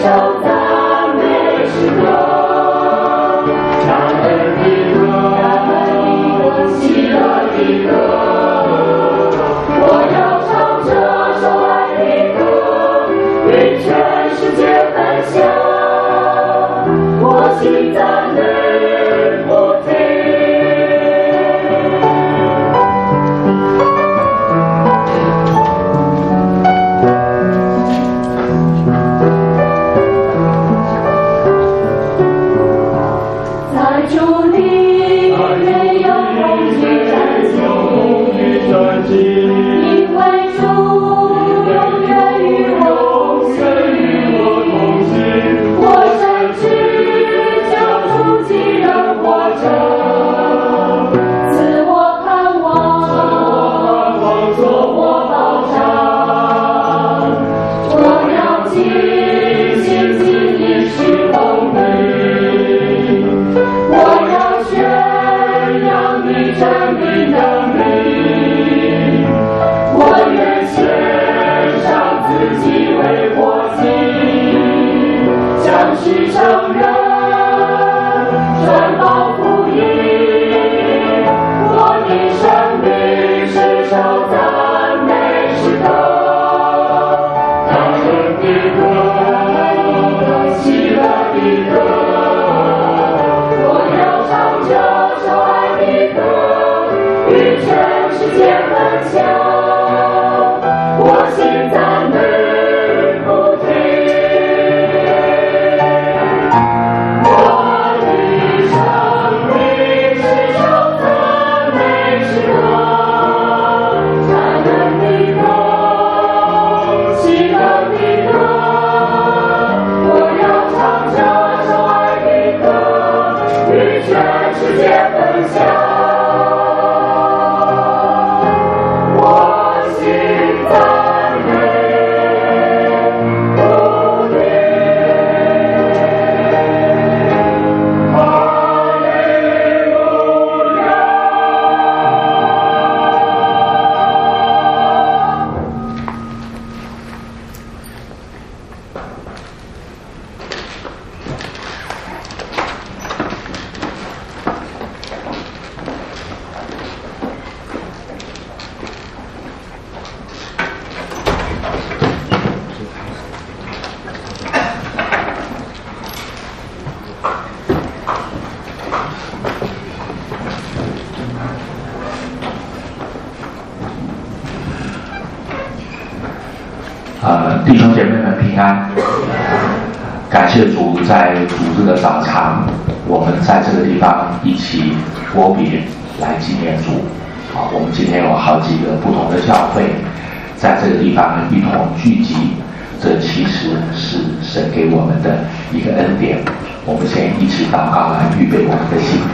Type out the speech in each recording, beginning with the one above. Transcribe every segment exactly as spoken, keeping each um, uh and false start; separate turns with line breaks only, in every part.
呃，弟兄姐妹们平安。感谢主，在主日的早餐，我们在这个地方一起擘饼来纪念主。啊，我们今天有好几个不同的教会，在这个地方一同聚集，这其实是神给我们的一个恩典。我们先一起祷告来预备我们的心。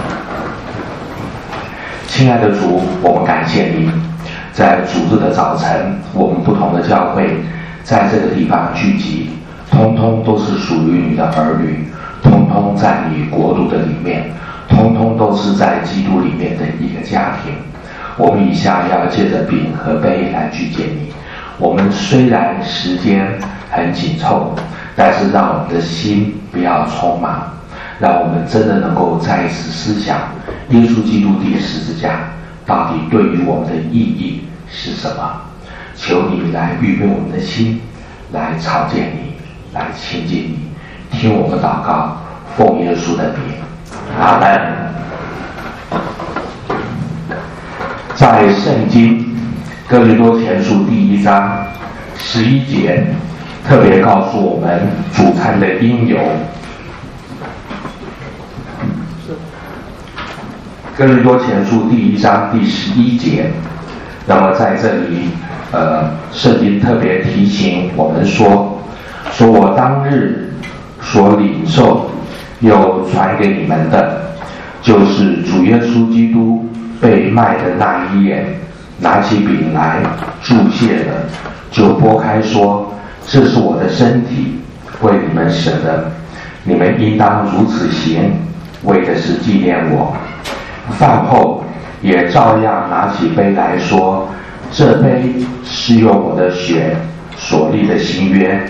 亲爱的主，我们感谢你。在主日的早晨，我们不同的教会在这个地方聚集，通通都是属于你的儿女，通通在你国度的里面，通通都是在基督里面的一个家庭。我们以下要借着饼和杯来聚集你。我们虽然时间很紧凑，但是让我们的心不要匆忙，让我们真的能够再一次思想耶稣基督的十字架到底对于我们的意义是什么。求你来预备我们的心，来朝见你，来亲近你。听我们祷告，奉耶稣的名，阿门。在圣经哥林多前书第一章十一节特别告诉我们主餐的因由。哥林多前书第一章第十一节，那么在这里，呃，圣经特别提醒我们说，说我当日所领受又传给你们的，就是主耶稣基督被卖的那一夜，拿起饼来祝谢了，就拨开说，这是我的身体，为你们舍的，你们应当如此行，为的是纪念我。饭后也照样拿起杯来说，这杯是用我的血所立的新约，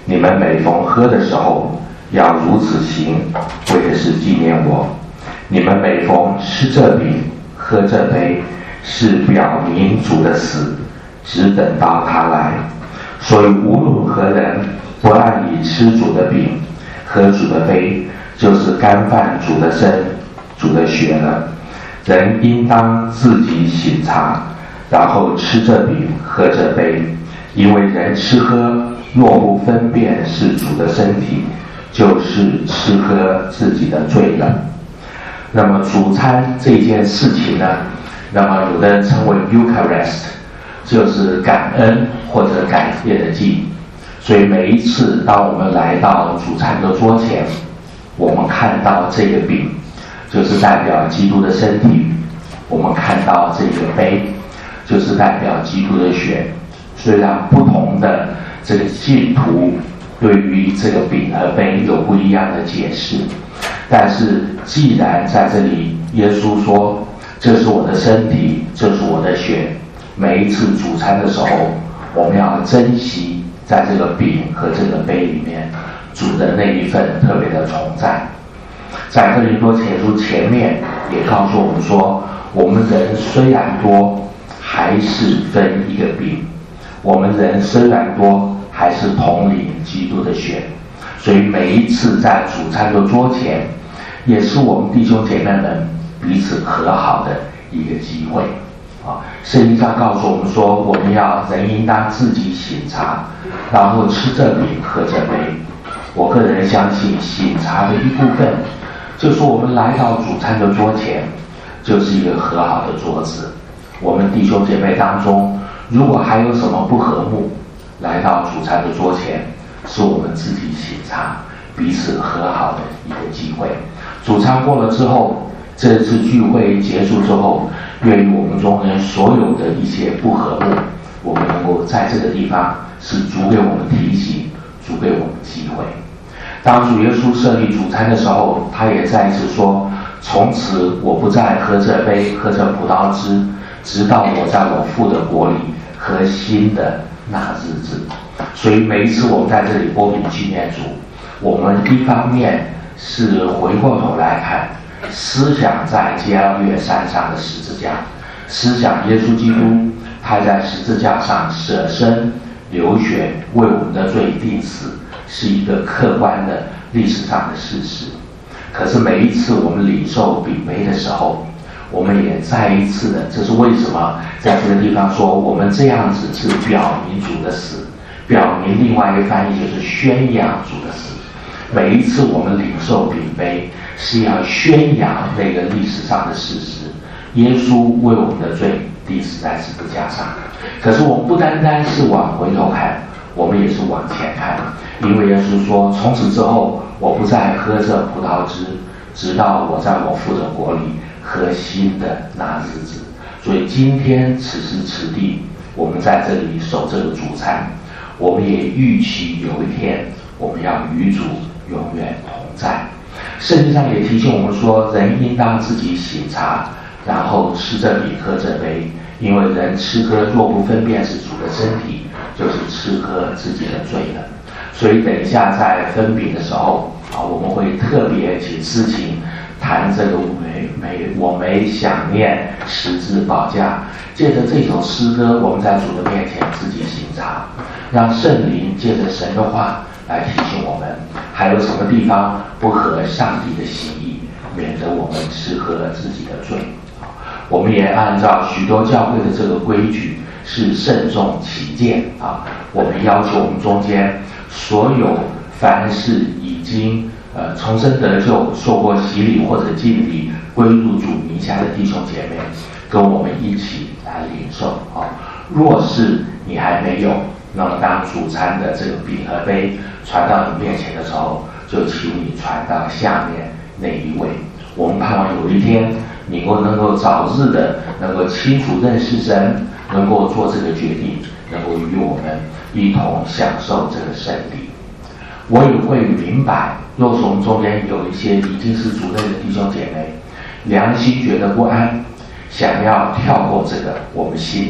你们每逢喝的时候，要如此行，为的是纪念我。你们每逢吃这饼、喝这杯，是表明主的死，只等到他来。所以无论何人不按理吃主的饼、喝主的杯，就是干犯主的身、主的血了。人应当自己省察，然后吃这饼、喝这杯，因为人吃喝若不分辨是主的身体，就是吃喝自己的罪了。那么主餐这件事情呢，那么有的人称为 Eucharist， 就是感恩或者感谢的祭。所以每一次当我们来到主餐的桌前，我们看到这个饼，就是代表基督的身体；我们看到这个杯，就是代表基督的血。虽然不同的这个信徒对于这个饼和杯有不一样的解释，但是既然在这里耶稣说这是我的身体，这是我的血，每一次主餐的时候，我们要珍惜在这个饼和这个杯里面主的那一份特别的同在。在哥林多前书前面也告诉我们说，我们人虽然多，还是分一个饼；我们人虽然多，还是同领基督的血。所以每一次在主餐的桌前，也是我们弟兄姐妹们彼此和好的一个机会。啊，圣经上告诉我们说，我们要人应当自己省察，然后吃这饼喝这杯。我个人相信省察的一部分，就是我们来到主餐的桌前，就是一个和好的桌子。我们弟兄姐妹当中，如果还有什么不和睦，来到主餐的桌前，是我们自己省察彼此和好的一个机会。主餐过了之后，这次聚会结束之后，愿意我们中间所有的一些不和睦，我们能够在这个地方是主给我们提醒，主给我们机会。当主耶稣设立主餐的时候，他也再一次说，从此我不再喝这杯喝这葡萄汁，直到我在我父的国里喝新的那日子。所以每一次我们在这里拨饼纪念主，我们一方面是回过头来看，思想在加略山上的十字架，思想耶稣基督他在十字架上舍身流血为我们的罪定死，是一个客观的历史上的事实。可是每一次我们领受饼杯的时候，我们也再一次的，这是为什么在这个地方说我们这样子是表明主的死，表明另外一个翻译就是宣扬主的死。每一次我们领受饼杯，是要宣扬那个历史上的事实，耶稣为我们的罪钉死在十字架上。可是我们不单单是往回头看，我们也是往前看，因为耶稣说，从此之后我不再喝这葡萄汁，直到我在我父的国里喝新的那日子。所以今天此时此地，我们在这里守这个主餐，我们也预期有一天我们要与主永远同在。圣经上也提醒我们说，人应当自己省察，然后吃这饼喝这杯，因为人吃喝若不分辨是主的身体，就是吃喝自己的罪了。所以等一下在分饼的时候啊，我们会特别请诗琴谈这个没没我没想念十字宝架。借着这首诗歌，我们在主的面前自己省察，让圣灵借着神的话来提醒我们，还有什么地方不合上帝的心意，免得我们吃喝自己的罪。我们也按照许多教会的这个规矩，是慎重起见啊。我们要求我们中间所有凡是已经呃重生得救、受过洗礼或者浸礼归入主名下的弟兄姐妹，跟我们一起来领受啊。若是你还没有，那么当主餐的这个饼和杯传到你面前的时候，就请你传到下面那一位。我们盼望有一天你能够能够早日的能够清楚认识神，能够做这个决定，能够与我们一同享受这个圣礼。我也会明白，若是我们中间有一些已经是主内的弟兄姐妹，良心觉得不安，想要跳过这个，我们心里面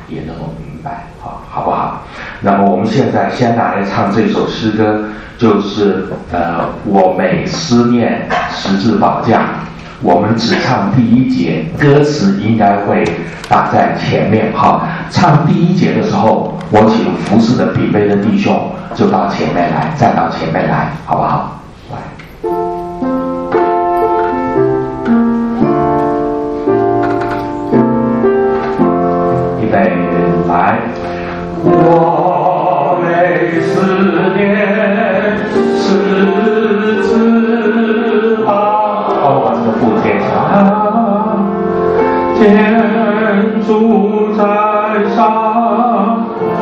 也能够明白，好，好不好？那么我们现在先来唱这首诗歌，就是呃，我每思念十字宝架。我们只唱第一节，歌词应该会打在前面。好，唱第一节的时候，我请服侍的比杯的弟兄就到前面来，再到前面来，好不好？来，预备，来，我每思念十字宝。把这个布贴上，天主在上，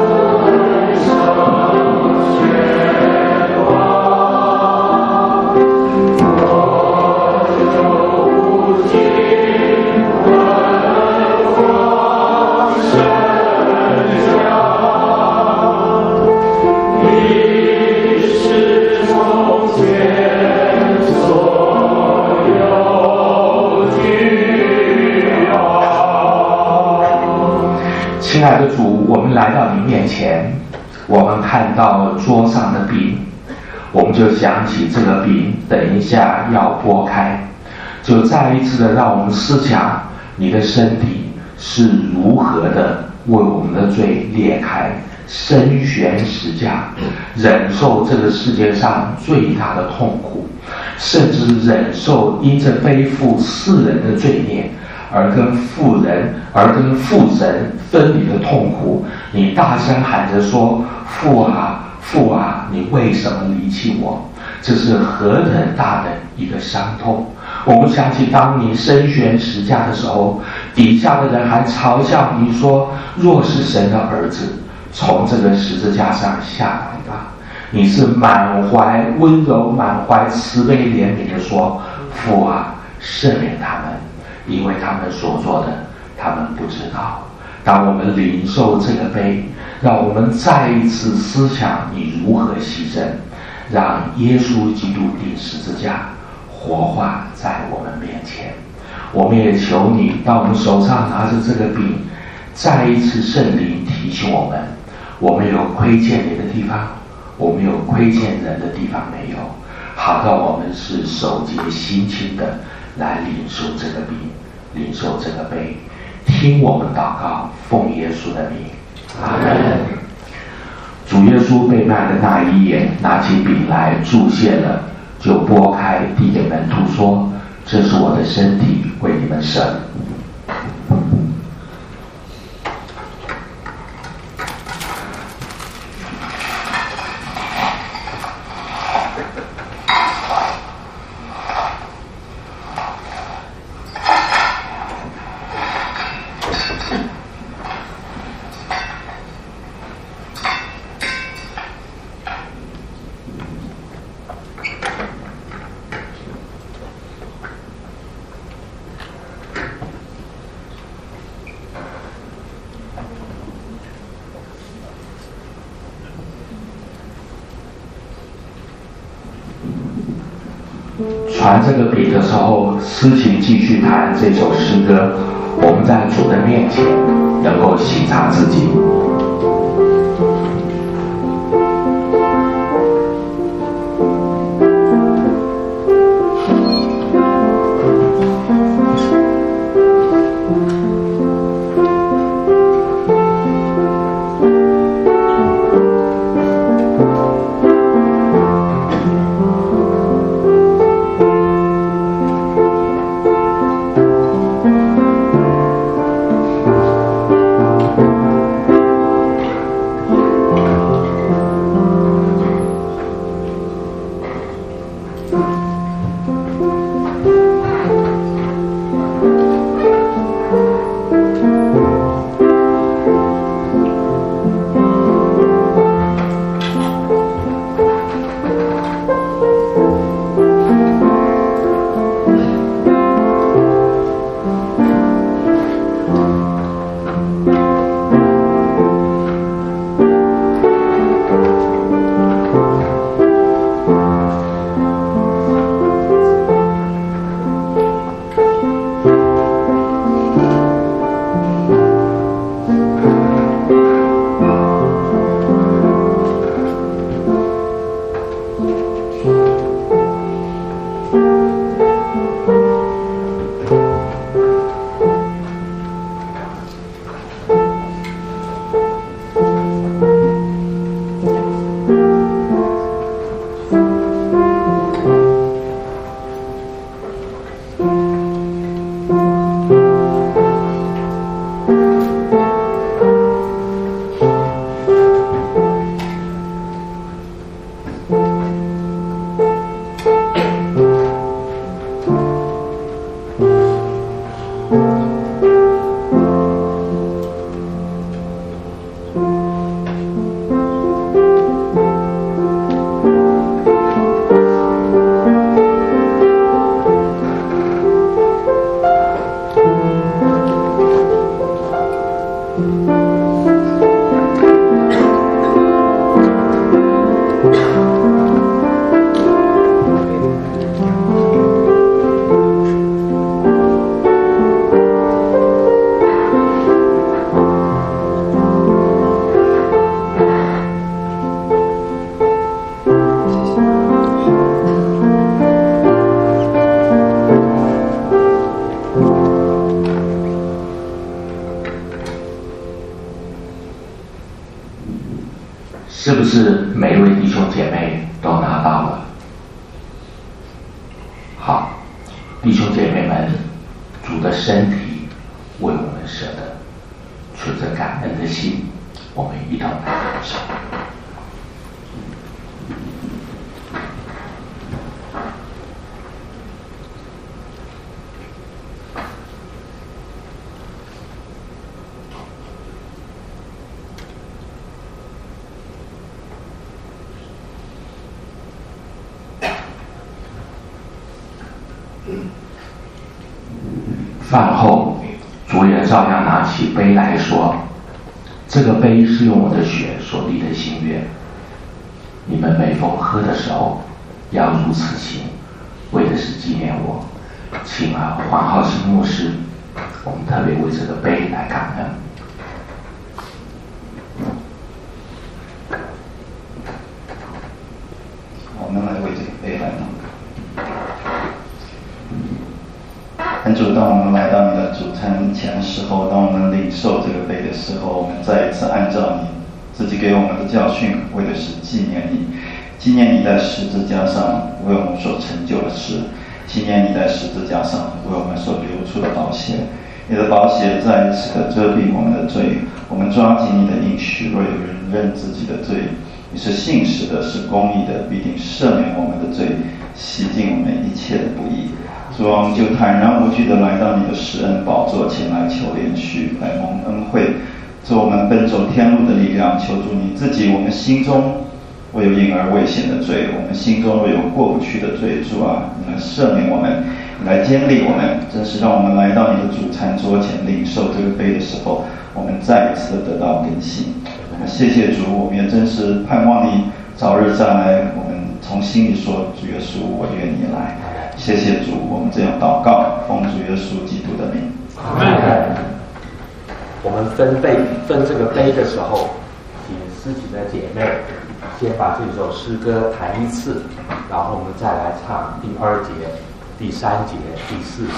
亲爱的主，我们来到你面前，我们看到桌上的饼，我们就想起这个饼等一下要剥开，就再一次的让我们思想你的身体是如何的为我们的罪裂开，身悬十架，忍受这个世界上最大的痛苦，甚至忍受因着背负世人的罪孽而跟父人而跟父神分离的痛苦。你大声喊着说，父啊父啊，你为什么离弃我？这是何等大的一个伤痛。我们想起当你身悬十架的时候，底下的人还嘲笑你说，若是神的儿子，从这个十字架上下来吧。你是满怀温柔满怀慈悲怜悯的说，父啊，赦免他们，因为他们所做的他们不知道。当我们领受这个杯，让我们再一次思想你如何牺牲，让耶稣基督钉十字架活化在我们面前。我们也求你，当我们手上拿着这个饼，再一次圣灵提醒我们，我们有亏欠你的地方，我们有亏欠人的地方没有，好到我们是手洁心清的来领受这个饼，领受这个杯。听我们祷告，奉耶稣的名，阿门。主耶稣被卖的那一夜，拿起饼来注谢了，就拨开递给门徒说，这是我的身体，为你们舍。传这个饼的时候，诗情继续弹这首诗歌，我们在主的面前能够省察自己。 是不是每一位弟兄姐妹都拿到了？好，弟兄姐妹们，主的身体为我们舍的，存着感恩的心，我们一同来领受。饭后，主也照样拿起杯来说：“这个杯是用我的血所立的心约，你们每逢喝的时候，要如此行，为的是纪念我。”请啊，黄浩兴牧师，我们特别为这个杯来感恩。
我们来为这个杯来祷告。恩主，当我们来到你的主餐前的时候，当我们领受这个杯的时候，我们再一次按照你自己给我们的教训，为的是纪念你，纪念你在十字架上为我们所成就的事，纪念你在十字架上为我们所流出的宝血。你的宝血再一次的遮蔽我们的罪，我们抓紧你的应许，若有人认自己的罪，你是信实的，是公义的，必定赦免我们的罪，洗净我们一切的不义。主啊，我们就坦然无惧的来到你的施恩宝座前来求连续，来蒙恩惠，做我们奔走天路的力量。求主你自己，我们心中我有隐而未显的罪，我们心中若有过不去的罪，主啊，你来赦免我们，你来坚立我们。真是让我们来到你的主餐桌前领受这个杯的时候，我们再一次的得到更新。谢谢主，我们也真是盼望你早日再来。我们从心里说：主耶稣，我愿你来。谢谢主，我们这样祷告，奉主耶稣基督的名。
我们分杯分这个杯的时候，请司琴的姐妹先把这首诗歌弹一次，然后我们再来唱第二节、第三节、第四节。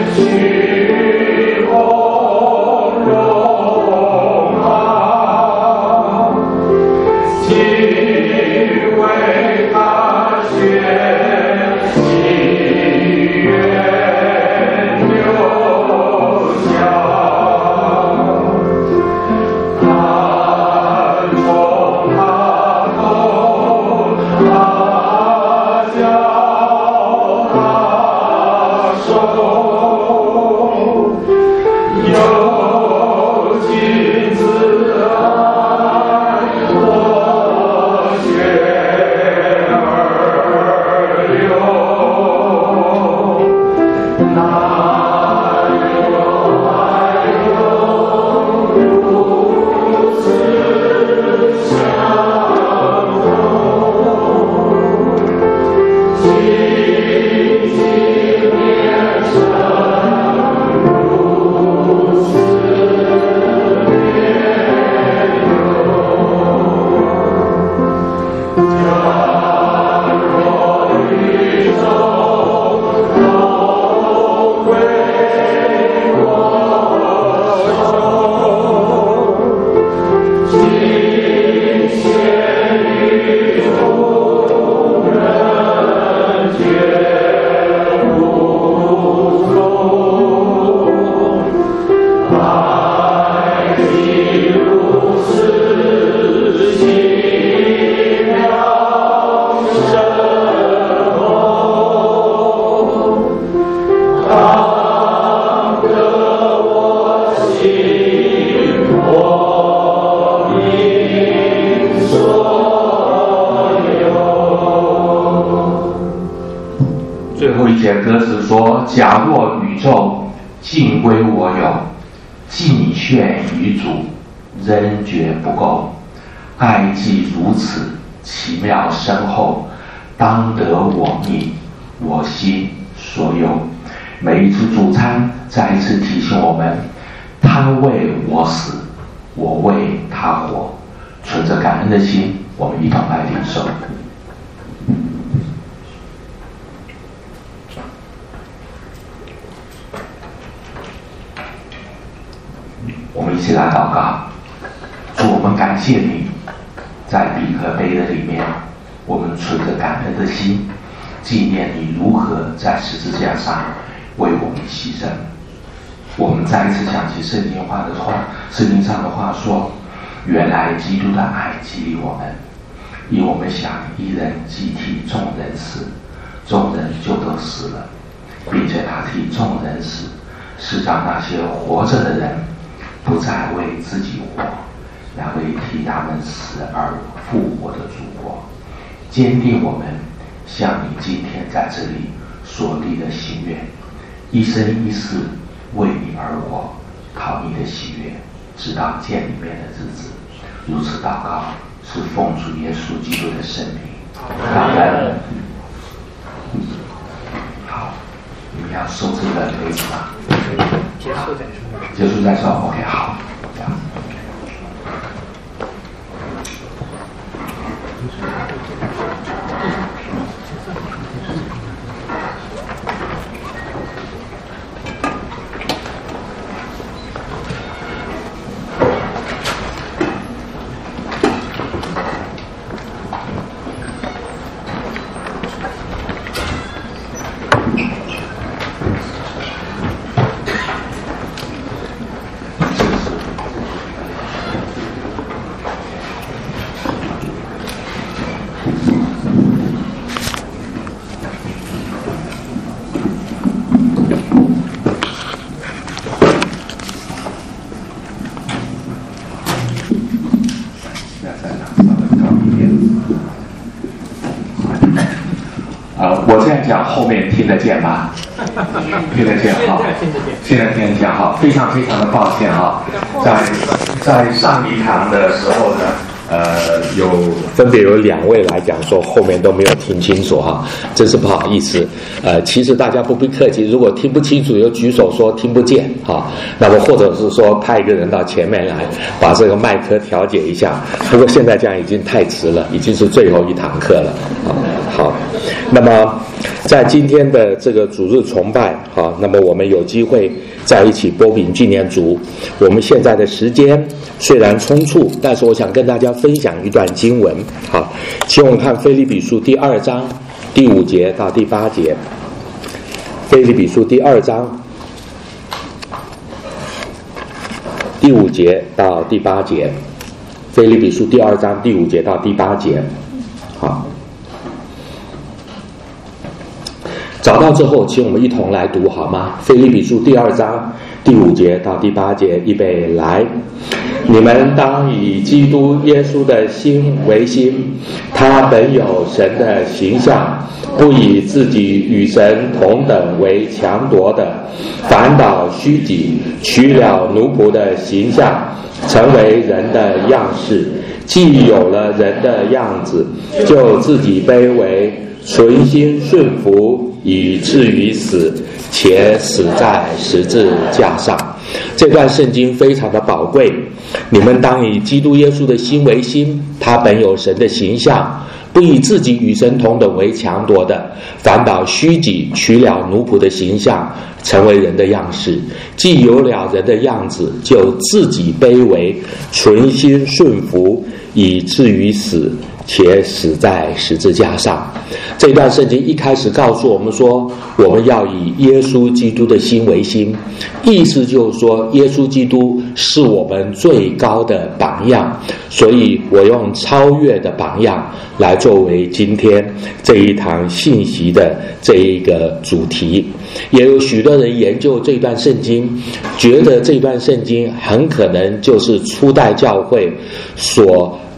去
后一节歌词说：假若宇宙尽归我有，尽献于主，仍觉不够。爱既如此奇妙深厚，当得我命，我心所有。每一次主餐再一次提醒我们，他为我死，我为他活。存着感恩的心，我们一同来领受。我们一起来祷告。主，我们感谢你，在比和杯的里面，我们存着感恩的心，纪念你如何在十字架上为我们牺牲。我们再一次想起圣经话的话，圣经上的话说，原来基督的爱激励我们，以我们想一人既替众人死，众人就都死了，并且他替众人死，是让那些活着的人不再为自己活，乃为替他们死而复活的主活，坚定我们像你今天在这里所立的心愿，一生一世为你而活，讨你的喜悦，直到见里面的日子。如此祷告，是奉主耶稣基督的圣名。阿门。好，你们要收这个杯子吗？结束再说。结束再说。OK， 好。这样。我这样讲后面听得见吗？听得见哈，现在听得见哈，非常非常的抱歉哈，在在上一堂的时候呢，呃，有
分别有两位来讲说后面都没有听清楚哈，真是不好意思。呃，其实大家不必客气，如果听不清楚，就举手说听不见哈。那么或者是说派一个人到前面来把这个麦克调节一下。不过现在这样已经太迟了，已经是最后一堂课了啊。好，那么在今天的这个主日崇拜啊，那么我们有机会在一起擘饼纪念主。我们现在的时间虽然匆促，但是我想跟大家分享一段经文。好，请我们看腓立比书第二章第五节到第八节。腓立比书第二章第五节到第八节。腓立比书第二章第五节到第八节。好，找到之后，请我们一同来读好吗？腓立比书第二章第五节到第八节，预备来。你们当以基督耶稣的心为心，他本有神的形象，不以自己与神同等为强夺的，反倒虚己，取了奴仆的形象，成为人的样式。既有了人的样子，就自己卑微，存心顺服，以至于死，且死在十字架上。这段圣经非常的宝贵。你们当以基督耶稣的心为心，他本有神的形象，不以自己与神同等为强夺的，反倒虚己，取了奴仆的形象，成为人的样式。既有了人的样子，就自己卑微，存心顺服，以至于死，且死在十字架上。这段圣经一开始告诉我们说，我们要以耶稣基督的心为心，意思就是说耶稣基督是我们最高的榜样，所以我用超越的榜样来作为今天这一堂信息的这一个主题。也有许多人研究这段圣经，觉得这段圣经很可能就是初代教会所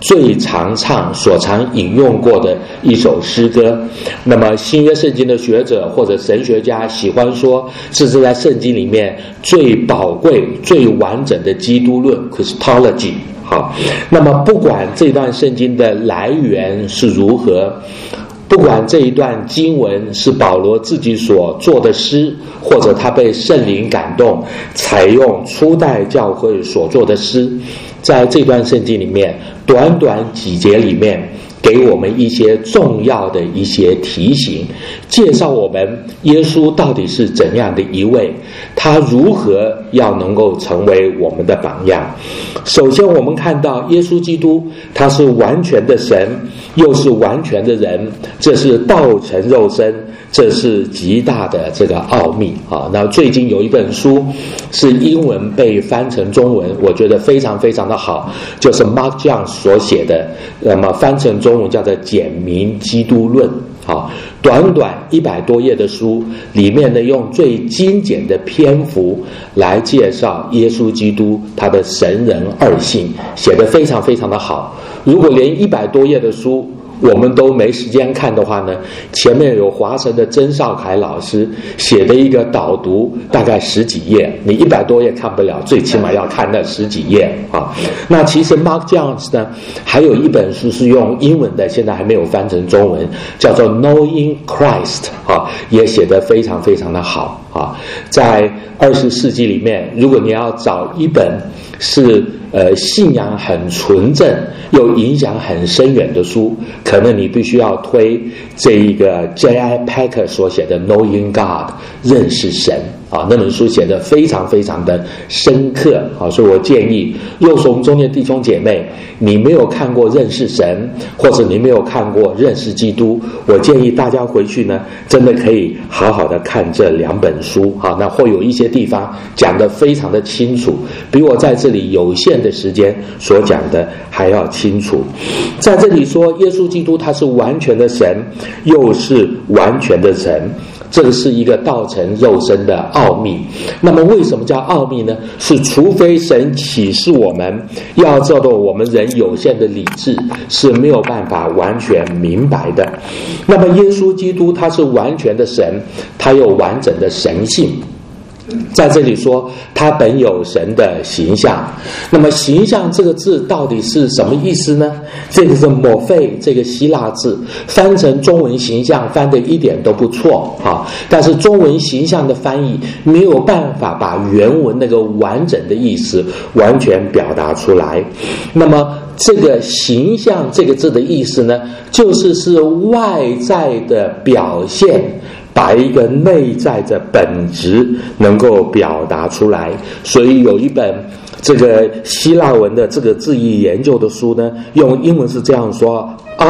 最常唱、所常引用过的一首诗歌。那么新约圣经的学者或者神学家喜欢说，这是在圣经里面最宝贵、最完整的基督论 Christology。好，那么不管这段圣经的来源是如何，不管这一段经文是保罗自己所做的诗，或者他被圣灵感动采用初代教会所做的诗，在这段圣经里面短短几节里面给我们一些重要的一些提醒，介绍我们耶稣到底是怎样的一位，他如何要能够成为我们的榜样。首先我们看到耶稣基督他是完全的神，又是完全的人，这是道成肉身，这是极大的这个奥秘啊。那最近有一本书是英文被翻成中文，我觉得非常非常的好，就是 Mark Jones 所写的，那么翻成中文叫做《简明基督论》。好，短短一百多页的书里面呢，用最精简的篇幅来介绍耶稣基督他的神人二性，写得非常非常的好。如果连一百多页的书我们都没时间看的话呢，前面有华神的曾少凯老师写的一个导读，大概十几页，你一百多页看不了，最起码要看那十几页啊。那其实 Mark Jones 呢，还有一本书是用英文的，现在还没有翻成中文，叫做 Knowing Christ 啊，也写得非常非常的好啊。在二十世纪里面，如果你要找一本是呃信仰很纯正又影响很深远的书，可能你必须要推这一个 J I Packer 所写的 Knowing God 认识神啊，那本书写得非常非常的深刻啊，所以我建议幼童中间弟兄姐妹，你没有看过认识神，或者你没有看过认识基督，我建议大家回去呢，真的可以好好的看这两本书啊，那会有一些地方讲得非常的清楚，比我在这里有限的时间所讲的还要清楚。在这里说耶稣基督他是完全的神，又是完全的人，这个是一个道成肉身的奥秘。那么为什么叫奥秘呢？是除非神启示我们，要照到我们人有限的理智是没有办法完全明白的。那么耶稣基督他是完全的神，他有完整的神性。在这里说他本有神的形象，那么形象这个字到底是什么意思呢？这个是morphe这个希腊字，翻成中文形象翻得一点都不错啊，但是中文形象的翻译没有办法把原文那个完整的意思完全表达出来。那么这个形象这个字的意思呢，就是是外在的表现，把一个内在的本质能够表达出来。所以有一本这个希腊文的这个字义研究的书呢，用英文是这样说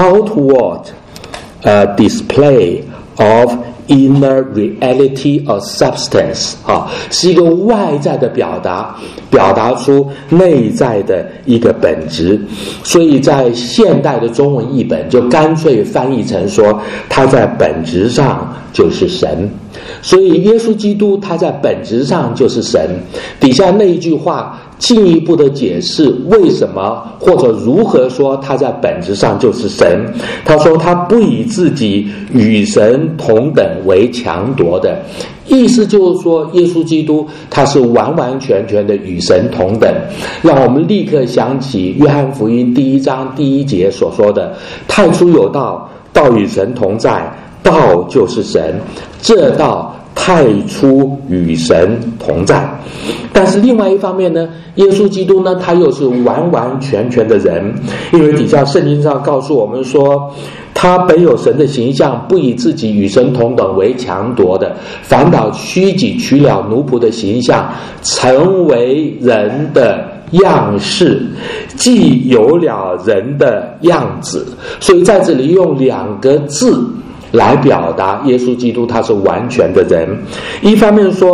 outward、uh, display of inner reality or substance 啊，是一个外在的表达，表达出内在的一个本质。所以在现代的中文译本就干脆翻译成说他在本质上就是神。所以耶稣基督他在本质上就是神，底下那一句话进一步的解释为什么或者如何说他在本质上就是神。他说他不以自己与神同等为强夺的，意思就是说耶稣基督他是完完全全的与神同等。让我们立刻想起约翰福音第一章第一节所说的，太初有道，道与神同在，道就是神，这道太初与神同在。但是另外一方面呢，耶稣基督呢，他又是完完全全的人，因为底下圣经上告诉我们说，他本有神的形象，不以自己与神同等为强夺的，反倒虚己，取了奴仆的形象，成为人的样式，既有了人的样子。所以在这里用两个字来表达耶稣基督他是完全的人。一方面说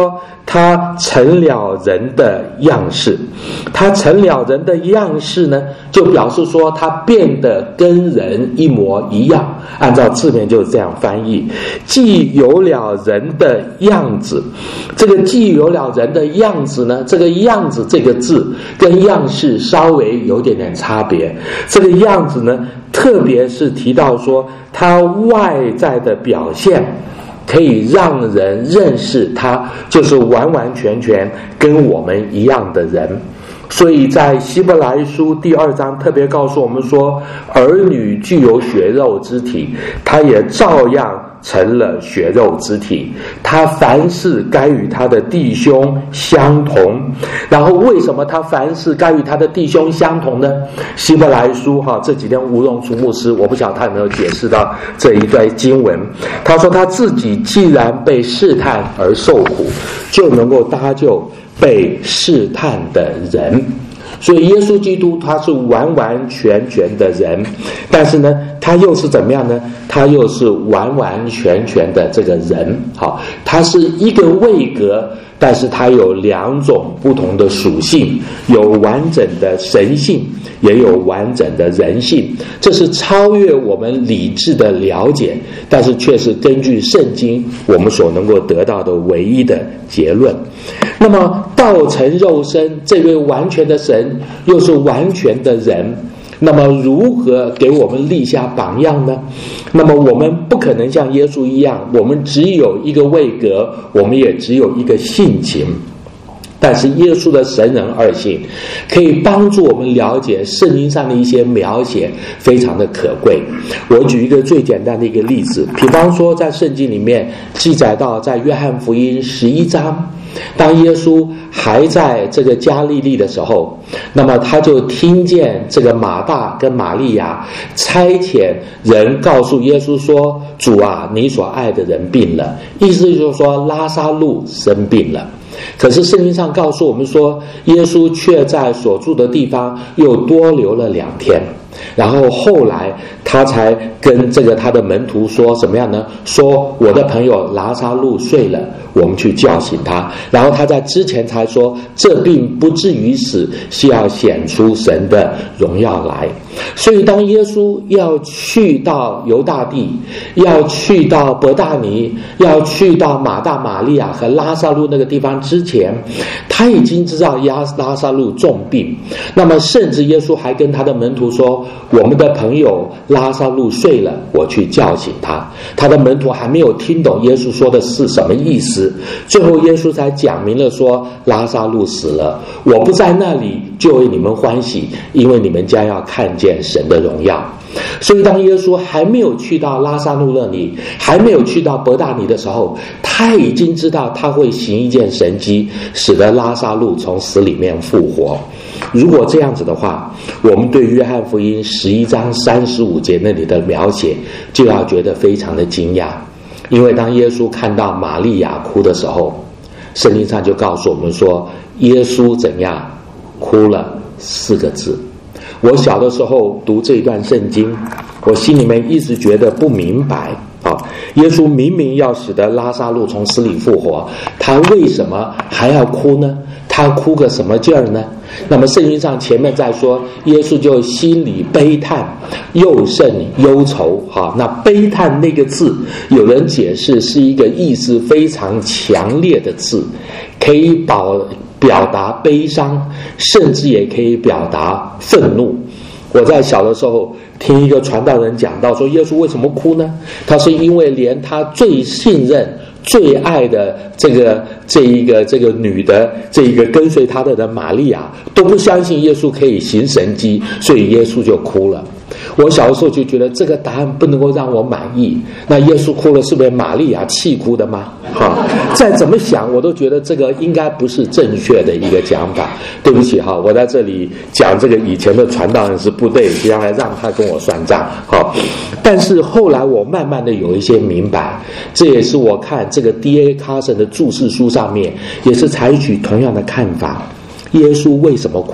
他成了人的样式。他成了人的样式呢，就表示说他变得跟人一模一样，按照字面就是这样翻译，既有了人的样子。这个既有了人的样子呢，这个样子这个字跟样式稍微有点点差别。这个样子呢，特别是提到说他外在的表现可以让人认识他就是完完全全跟我们一样的人。所以在希伯来书第二章特别告诉我们说，儿女具有血肉之体，他也照样成了血肉之体，他凡事该与他的弟兄相同。然后为什么他凡事该与他的弟兄相同呢？希伯来书哈，这几天吴荣初牧师，我不晓得他有没有解释到这一段经文。他说他自己既然被试探而受苦，就能够搭救被试探的人。所以耶稣基督他是完完全全的人，但是呢他又是怎么样呢？他又是完完全全的这个人。好，他是一个位格，但是他有两种不同的属性，有完整的神性，也有完整的人性。这是超越我们理智的了解，但是却是根据圣经我们所能够得到的唯一的结论。那么道成肉身，这位完全的神又是完全的人，那么如何给我们立下榜样呢？那么我们不可能像耶稣一样，我们只有一个位格，我们也只有一个性情。但是耶稣的神人二性可以帮助我们了解圣经上的一些描写，非常的可贵。我举一个最简单的一个例子，比方说在圣经里面记载到，在约翰福音十一章，当耶稣还在这个加利利的时候，那么他就听见这个马大跟玛利亚差遣人告诉耶稣说，主啊，你所爱的人病了，意思就是说拉撒路生病了。可是圣经上告诉我们说，耶稣却在所住的地方又多留了两天，然后后来他才跟这个他的门徒说什么样呢？说我的朋友拉撒路睡了，我们去叫醒他。然后他在之前才说，这病不至于死，是要显出神的荣耀来。所以当耶稣要去到犹大地，要去到伯大尼，要去到马大玛利亚和拉撒路那个地方之前，他已经知道拉撒路重病。那么甚至耶稣还跟他的门徒说，我们的朋友拉撒路睡了，我去叫醒他。他的门徒还没有听懂耶稣说的是什么意思，最后耶稣才讲明了说，拉撒路死了，我不在那里，就为你们欢喜，因为你们将要看见神的荣耀。所以当耶稣还没有去到拉撒路那里，还没有去到伯大尼的时候，他已经知道他会行一件神迹，使得拉撒路从死里面复活。如果这样子的话，我们对约翰福音十一章三十五节那里的描写就要觉得非常的惊讶。因为当耶稣看到玛利亚哭的时候，圣经上就告诉我们说，耶稣怎样哭了四个字。我小的时候读这一段圣经，我心里面一直觉得不明白啊，耶稣明明要使得拉撒路从死里复活，他为什么还要哭呢？他哭个什么劲儿呢？那么圣经上前面在说，耶稣就心里悲叹，又甚忧愁。好，那悲叹那个字，有人解释是一个意思非常强烈的字，可以保表达悲伤，甚至也可以表达愤怒。我在小的时候听一个传道人讲到说，耶稣为什么哭呢？他是因为连他最信任最爱的这个这一个这个女的这一个跟随他的人玛利亚都不相信耶稣可以行神迹，所以耶稣就哭了。我小的时候就觉得这个答案不能够让我满意，那耶稣哭了是不是玛利亚气哭的吗？哈，再怎么想我都觉得这个应该不是正确的一个讲法。对不起哈，我在这里讲这个以前的传道人是不对，将来让他跟我算账。好，但是后来我慢慢的有一些明白，这也是我看这个 D A Carson 的注释书上面也是采取同样的看法。耶稣为什么哭？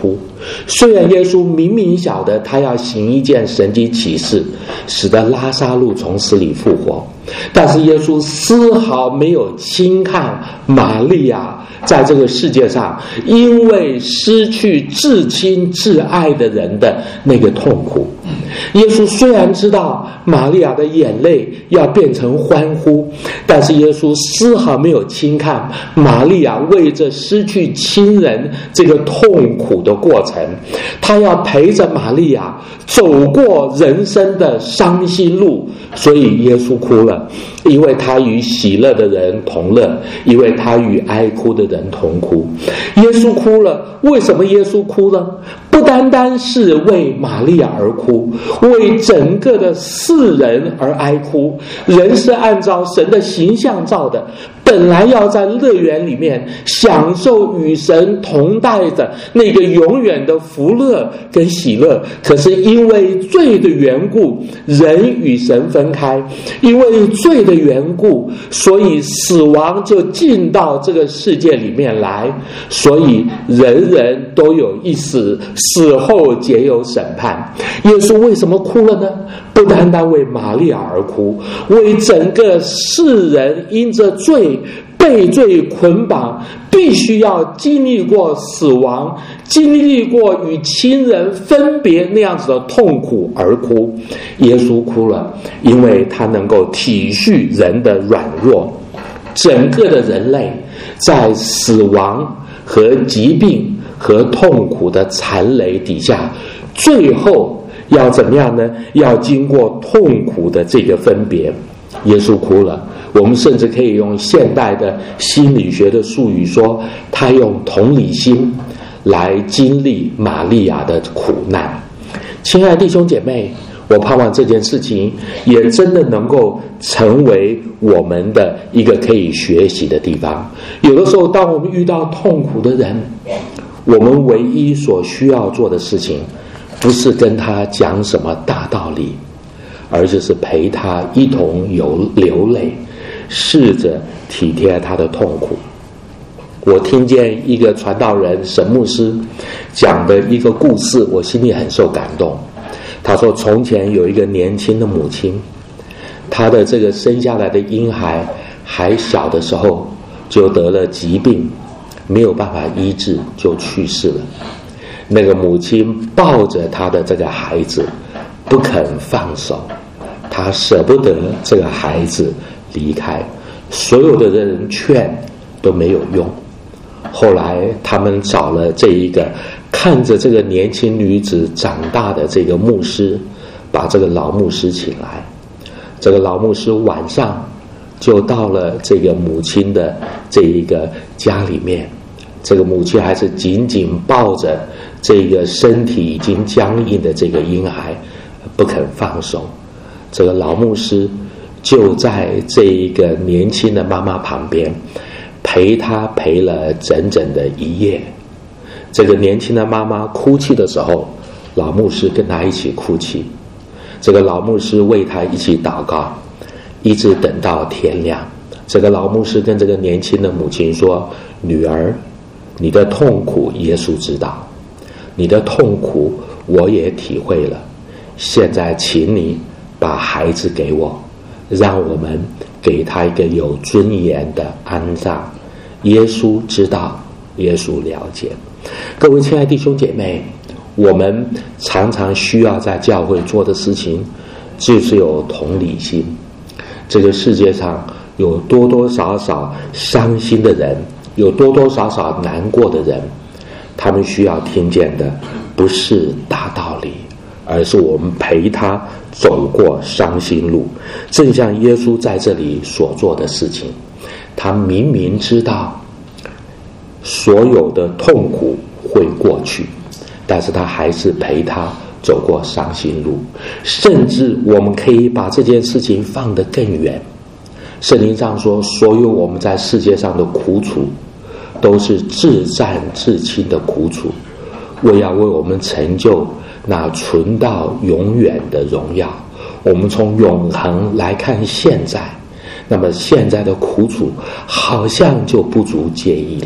虽然耶稣明明晓得他要行一件神迹奇事，使得拉撒路从死里复活，但是耶稣丝毫没有轻看玛利亚在这个世界上因为失去至亲至爱的人的那个痛苦。耶稣虽然知道玛利亚的眼泪要变成欢呼，但是耶稣丝毫没有轻看玛利亚为着失去亲人这个痛苦的过程，他要陪着玛利亚走过人生的伤心路。所以耶稣哭了，因为他与喜乐的人同乐，因为他与哀哭的人同哭。耶稣哭了，为什么耶稣哭呢？不单单是为玛利亚而哭，为整个的世人而哀哭。人是按照神的形象造的，本来要在乐园里面享受与神同在的那个永远的福乐跟喜乐，可是因为罪的缘故，人与神分开，因为罪的缘故，所以死亡就进到这个世界里面来，所以人人都有一死，死后皆有审判。耶稣为什么哭了呢？不单单为玛利亚而哭，为整个世人因着罪被罪捆绑，必须要经历过死亡，经历过与亲人分别那样子的痛苦而哭。耶稣哭了，因为他能够体恤人的软弱。整个的人类在死亡和疾病和痛苦的残累底下，最后要怎么样呢？要经过痛苦的这个分别。耶稣哭了，我们甚至可以用现代的心理学的术语说，他用同理心来经历玛利亚的苦难。亲爱的弟兄姐妹，我盼望这件事情也真的能够成为我们的一个可以学习的地方。有的时候当我们遇到痛苦的人，我们唯一所需要做的事情不是跟他讲什么大道理，而就是陪他一同有流泪，试着体贴他的痛苦。我听见一个传道人沈牧师讲的一个故事，我心里很受感动。他说从前有一个年轻的母亲，她的这个生下来的婴孩还小的时候就得了疾病，没有办法医治，就去世了。那个母亲抱着她的这个孩子不肯放手，她舍不得这个孩子离开，所有的人劝都没有用。后来他们找了这一个看着这个年轻女子长大的这个牧师，把这个老牧师请来。这个老牧师晚上就到了这个母亲的这一个家里面，这个母亲还是紧紧抱着这个身体已经僵硬的这个婴孩不肯放手。这个老牧师就在这一个年轻的妈妈旁边陪她陪了整整的一夜。这个年轻的妈妈哭泣的时候，老牧师跟她一起哭泣。这个老牧师为她一起祷告，一直等到天亮。这个老牧师跟这个年轻的母亲说，女儿，你的痛苦耶稣知道，你的痛苦我也体会了，现在请你把孩子给我，让我们给他一个有尊严的安葬。耶稣知道，耶稣了解。各位亲爱的弟兄姐妹，我们常常需要在教会做的事情就是有同理心。这个世界上有多多少少伤心的人，有多多少少难过的人，他们需要听见的不是大道理，而是我们陪他走过伤心路。正像耶稣在这里所做的事情，他明明知道所有的痛苦会过去，但是他还是陪他走过伤心路。甚至我们可以把这件事情放得更远。圣经上说，所有我们在世界上的苦楚都是至战至轻的苦楚，为要为我们成就那存到永远的荣耀。我们从永恒来看现在，那么现在的苦楚好像就不足介意了。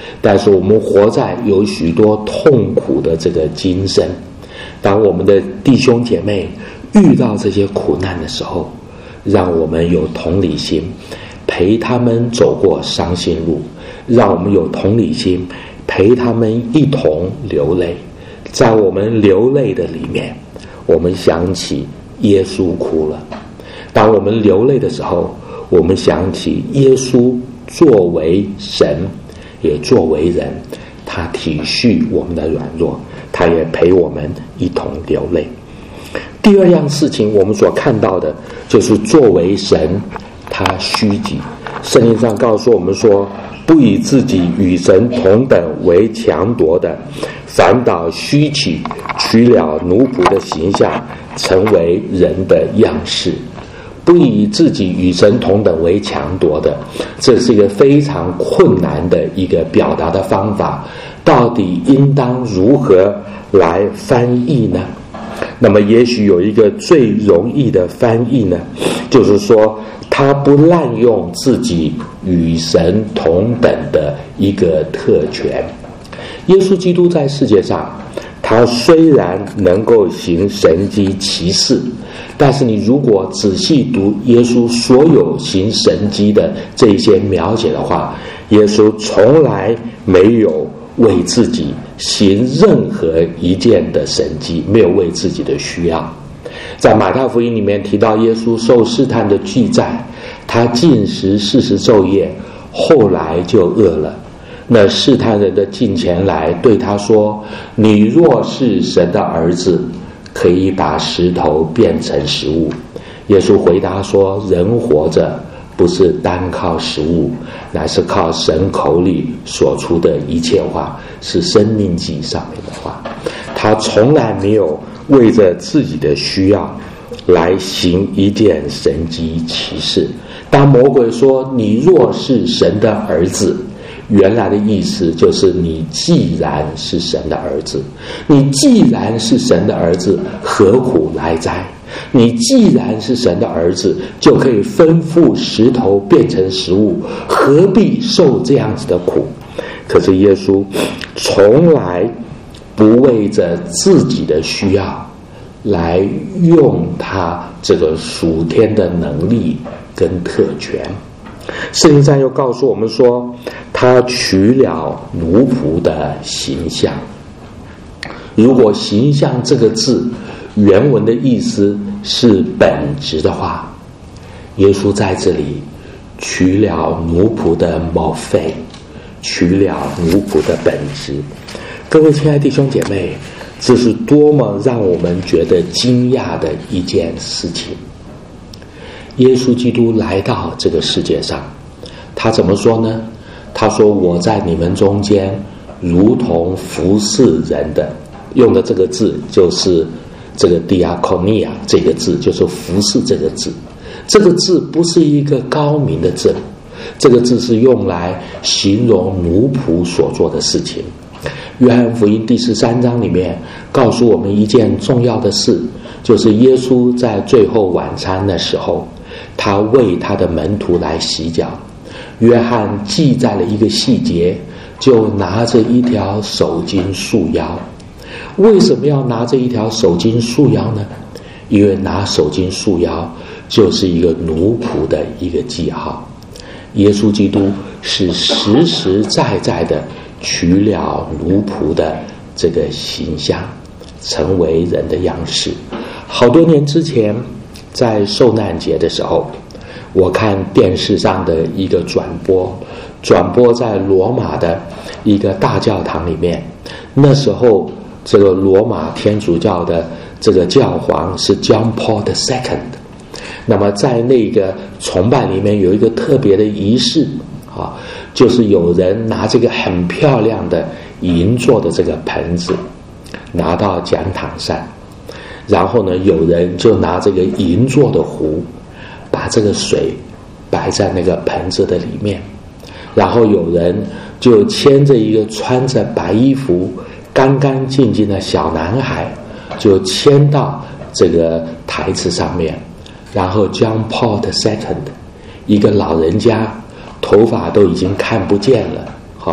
但是我们活在有许多痛苦的这个今生，当我们的弟兄姐妹遇到这些苦难的时候，让我们有同理心，陪他们走过伤心路，让我们有同理心，陪他们一同流泪。在我们流泪的里面，我们想起耶稣哭了。当我们流泪的时候，我们想起耶稣作为神也作为人，他体恤我们的软弱，他也陪我们一同流泪。第二样事情我们所看到的就是作为神他虚己。圣经上告诉我们说，不以自己与神同等为强夺的，反倒虚起，取了奴仆的形象，成为人的样式。不以自己与神同等为强夺的，这是一个非常困难的一个表达的方法，到底应当如何来翻译呢？那么也许有一个最容易的翻译呢，就是说他不滥用自己与神同等的一个特权。耶稣基督在世界上，他虽然能够行神迹奇事，但是你如果仔细读耶稣所有行神迹的这一些描写的话，耶稣从来没有为自己行任何一件的神迹，没有为自己的需要。在马太福音里面提到耶稣受试探的记载，他禁食四十昼夜，后来就饿了。那试探人的近前来对他说，你若是神的儿子，可以把石头变成食物。耶稣回答说，人活着不是单靠食物，乃是靠神口里所出的一切话，是生命记上面的话。他从来没有为着自己的需要来行一件神迹奇事。当魔鬼说你若是神的儿子，原来的意思就是你既然是神的儿子，你既然是神的儿子，何苦来哉？你既然是神的儿子，就可以吩咐石头变成食物，何必受这样子的苦？可是耶稣从来不为着自己的需要来用他这个属天的能力跟特权。圣经上又告诉我们说，他取了奴仆的形象。如果形象这个字原文的意思是本质的话，耶稣在这里取了奴仆的某费，取了奴仆的本质。各位亲爱的弟兄姐妹，这是多么让我们觉得惊讶的一件事情。耶稣基督来到这个世界上，他怎么说呢？他说，我在你们中间如同服侍人的，用的这个字就是这个 diakonia 这个字，就是服侍这个字。这个字不是一个高明的字，这个字是用来形容奴仆所做的事情。约翰福音第十三章里面告诉我们一件重要的事，就是耶稣在最后晚餐的时候，他为他的门徒来洗脚。约翰记载了一个细节，就拿着一条手巾束腰。为什么要拿着一条手巾束腰呢？因为拿手巾束腰就是一个奴仆的一个记号。耶稣基督是实实在在的取了奴仆的这个形象，成为人的样式。好多年之前，在受难节的时候，我看电视上的一个转播，转播在罗马的一个大教堂里面。那时候这个罗马天主教的这个教皇是 John Paul the Second。 那么在那个崇拜里面有一个特别的仪式啊，就是有人拿这个很漂亮的银做的这个盆子拿到讲堂上，然后呢有人就拿这个银做的壶把这个水摆在那个盆子的里面，然后有人就牵着一个穿着白衣服干干净净的小男孩，就牵到这个台子上面，然后 John Paul the Second 一个老人家，头发都已经看不见了，好，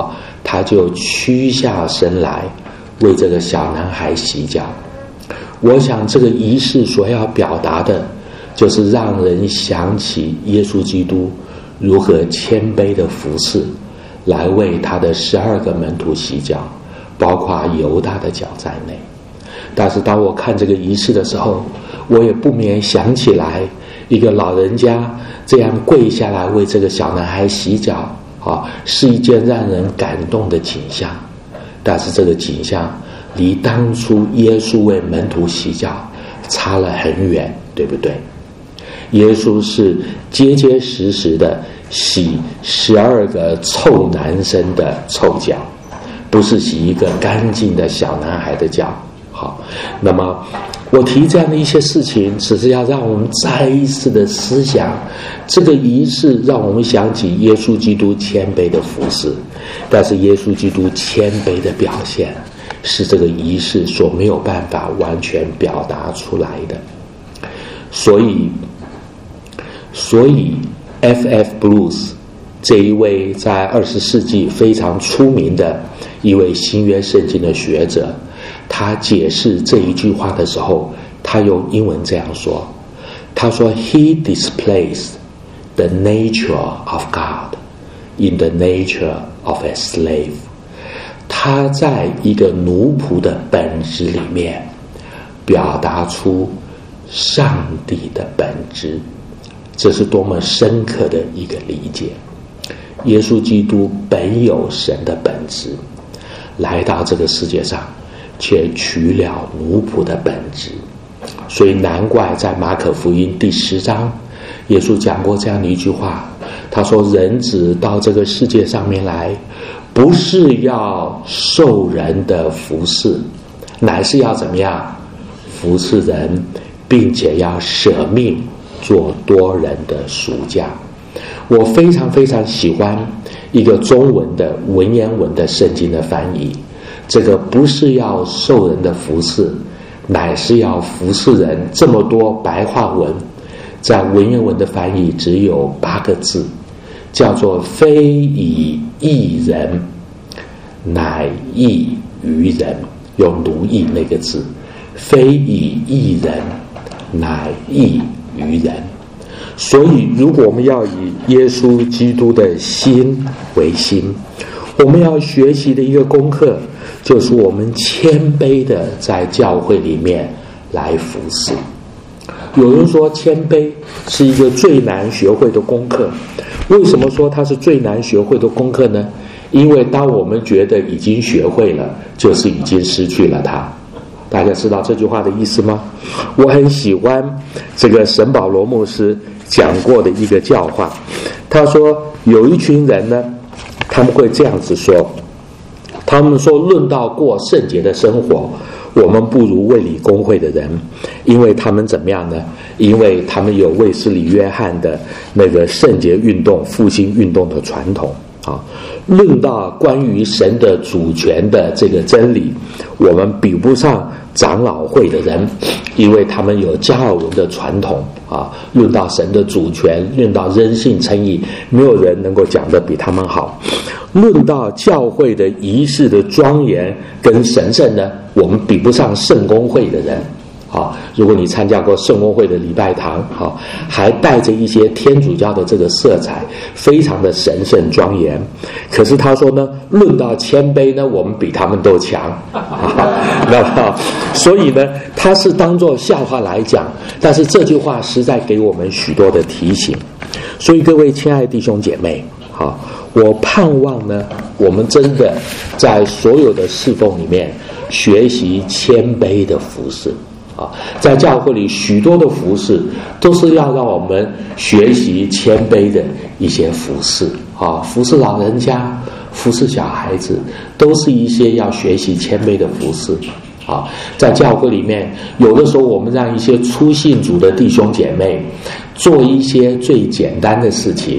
他就屈下身来为这个小男孩洗脚。我想这个仪式所要表达的就是让人想起耶稣基督如何谦卑的服侍，来为他的十二个门徒洗脚，包括犹大的脚在内。但是当我看这个仪式的时候，我也不免想起来一个老人家这样跪下来为这个小男孩洗脚啊，是一件让人感动的景象。但是这个景象离当初耶稣为门徒洗脚差了很远，对不对？耶稣是结结实实的洗十二个臭男生的臭脚，不是洗一个干净的小男孩的脚。好，那么我提这样的一些事情，只是要让我们再一次的思想这个仪式，让我们想起耶稣基督谦卑的服侍。但是耶稣基督谦卑的表现是这个仪式所没有办法完全表达出来的。所以所以 F F Bruce 这一位在二十世纪非常出名的一位新约圣经的学者，他解释这一句话的时候，他用英文这样说，他说 He displays the nature of God in the nature of a slave。 他在一个奴仆的本质里面表达出上帝的本质，这是多么深刻的一个理解。耶稣基督本有神的本质，来到这个世界上却取了奴仆的本质。所以难怪在马可福音第十章，耶稣讲过这样的一句话，他说人子到这个世界上面来，不是要受人的服侍，乃是要怎么样服侍人，并且要舍命做多人的赎价。我非常非常喜欢一个中文的文言文的圣经的翻译，这个不是要受人的服侍，乃是要服侍人。这么多白话文，在文言文的翻译只有八个字，叫做非以义人，乃义于人，用奴役那个字，非以义人，乃义于人。所以如果我们要以耶稣基督的心为心，我们要学习的一个功课，就是我们谦卑的在教会里面来服侍。有人说谦卑是一个最难学会的功课，为什么说它是最难学会的功课呢？因为当我们觉得已经学会了，就是已经失去了它。大家知道这句话的意思吗？我很喜欢这个沈保罗牧师讲过的一个教化，他说有一群人呢，他们会这样子说，他们说论到过圣洁的生活，我们不如卫理公会的人，因为他们怎么样呢？因为他们有卫斯理约翰的那个圣洁运动、复兴运动的传统啊。论到关于神的主权的这个真理，我们比不上长老会的人，因为他们有加尔文的传统啊。论到神的主权，论到人性称义，没有人能够讲得比他们好。论到教会的仪式的庄严跟神圣呢，我们比不上圣公会的人啊。如果你参加过圣公会的礼拜堂啊，还带着一些天主教的这个色彩，非常的神圣庄严。可是他说呢，论到谦卑呢，我们比他们都强啊。那么所以呢，他是当作笑话来讲，但是这句话实在给我们许多的提醒。所以各位亲爱的弟兄姐妹，好，我盼望呢，我们真的在所有的侍奉里面学习谦卑的服侍啊。在教会里许多的服侍都是要让我们学习谦卑的一些服侍啊，服侍老人家，服侍小孩子，都是一些要学习谦卑的服侍啊。在教会里面，有的时候我们让一些初信主的弟兄姐妹做一些最简单的事情，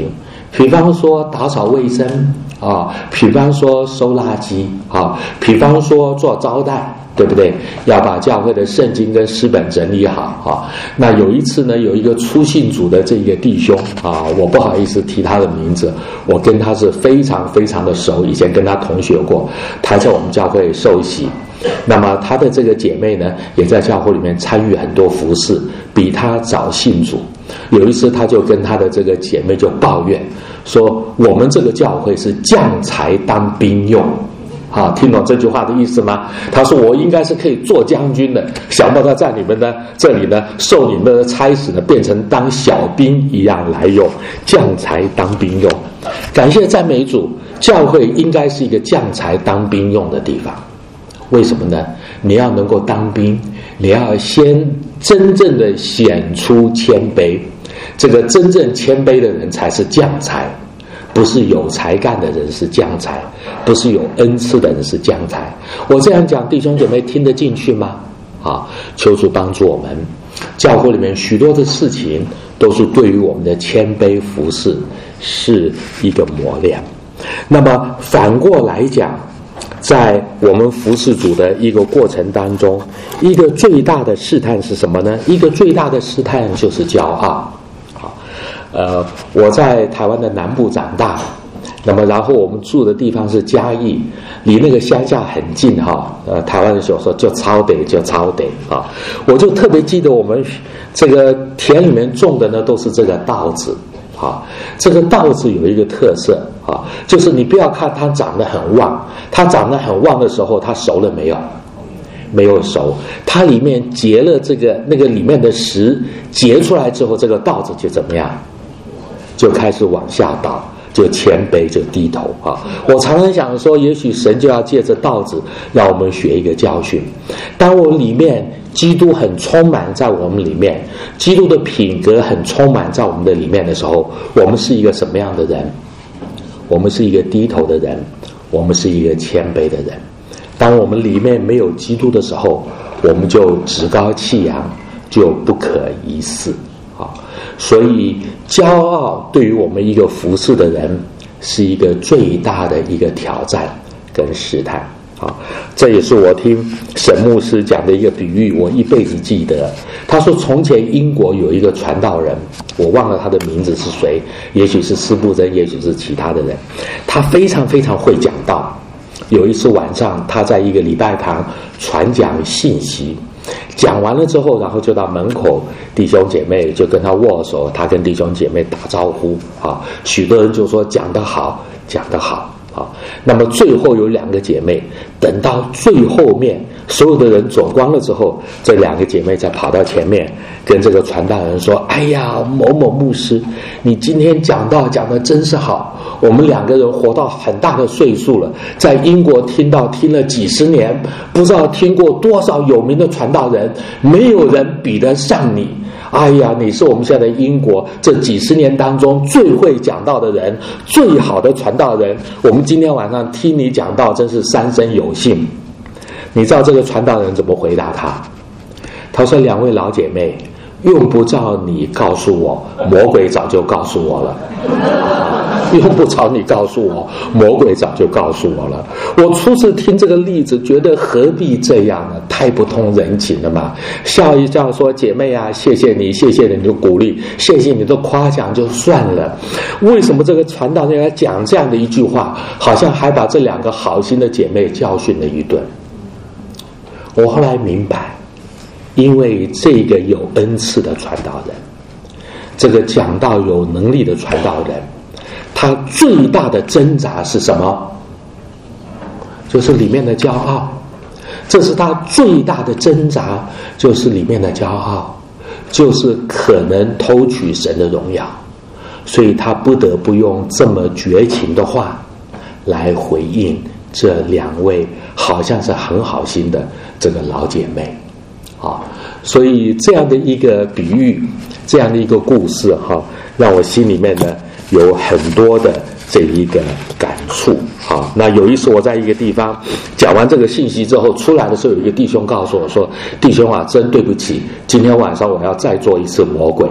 比方说打扫卫生啊，比方说收垃圾啊，比方说做招待，对不对？要把教会的圣经跟诗本整理好啊。那有一次呢，有一个初信主的这个弟兄啊，我不好意思提他的名字，我跟他是非常非常的熟，以前跟他同学过，他在我们教会受洗。那么他的这个姐妹呢，也在教会里面参与很多服事，比他早信主。有一次他就跟他的这个姐妹就抱怨说，我们这个教会是将才当兵用。啊，听懂这句话的意思吗？他说我应该是可以做将军的，想不到在你们的这里呢，受你们的差使呢，变成当小兵一样来用，将才当兵用。感谢赞美主，教会应该是一个将才当兵用的地方。为什么呢？你要能够当兵，你要先真正的显出谦卑，这个真正谦卑的人才是将才，不是有才干的人是将才，不是有恩赐的人是将才。我这样讲，弟兄姐妹听得进去吗？啊，求主帮助我们。教会里面许多的事情都是对于我们的谦卑服事是一个磨练。那么反过来讲，在我们服事主的一个过程当中，一个最大的试探是什么呢？一个最大的试探就是骄傲。呃，我在台湾的南部长大，那么然后我们住的地方是嘉义，离那个乡下很近哈。呃，台湾人就说就超得就超得啊，我就特别记得我们这个田里面种的呢都是这个稻子。啊，这个稻子有一个特色啊，就是你不要看它长得很旺，它长得很旺的时候，它熟了没有？没有熟，它里面结了这个那个里面的石结出来之后，这个稻子就怎么样？就开始往下倒，就谦卑，就低头啊。我常常想说，也许神就要借着稻子让我们学一个教训。当我里面基督很充满在我们里面，基督的品格很充满在我们的里面的时候，我们是一个什么样的人？我们是一个低头的人，我们是一个谦卑的人。当我们里面没有基督的时候，我们就趾高气扬，就不可一世啊。所以骄傲对于我们一个服侍的人是一个最大的一个挑战跟试探啊。这也是我听沈牧师讲的一个比喻，我一辈子记得。他说从前英国有一个传道人，我忘了他的名字是谁，也许是司布真，也许是其他的人，他非常非常会讲道。有一次晚上，他在一个礼拜堂传讲信息，讲完了之后，然后就到门口，弟兄姐妹就跟他握手，他跟弟兄姐妹打招呼啊。许多人就说讲得好，讲得好啊。那么最后有两个姐妹，等到最后面所有的人走光了之后，这两个姐妹再跑到前面，跟这个传道人说：“哎呀，某某牧师，你今天讲道讲得真是好。我们两个人活到很大的岁数了，在英国听到听了几十年，不知道听过多少有名的传道人，没有人比得上你。哎呀，你是我们现在英国这几十年当中最会讲道的人，最好的传道人。我们今天晚上听你讲道，真是三生有幸。”你知道这个传道人怎么回答他？他说：“两位老姐妹，用不着你告诉我，魔鬼早就告诉我了。用不着你告诉我，魔鬼早就告诉我了。”我初次听这个例子，觉得何必这样呢？太不通人情了嘛！笑一笑说：“姐妹啊，谢谢你，谢谢你的鼓励，谢谢你的夸奖，就算了。为什么这个传道人要讲这样的一句话，好像还把这两个好心的姐妹教训了一顿？”我后来明白，因为这个有恩赐的传道人，这个讲道有能力的传道人，他最大的挣扎是什么？就是里面的骄傲。这是他最大的挣扎，就是里面的骄傲，就是可能偷取神的荣耀，所以他不得不用这么绝情的话来回应这两位好像是很好心的这个老姐妹啊。所以这样的一个比喻，这样的一个故事哈，让我心里面呢有很多的这一个感触。好，那有一次我在一个地方讲完这个信息之后，出来的时候有一个弟兄告诉我说：“弟兄啊，真对不起，今天晚上我要再做一次魔鬼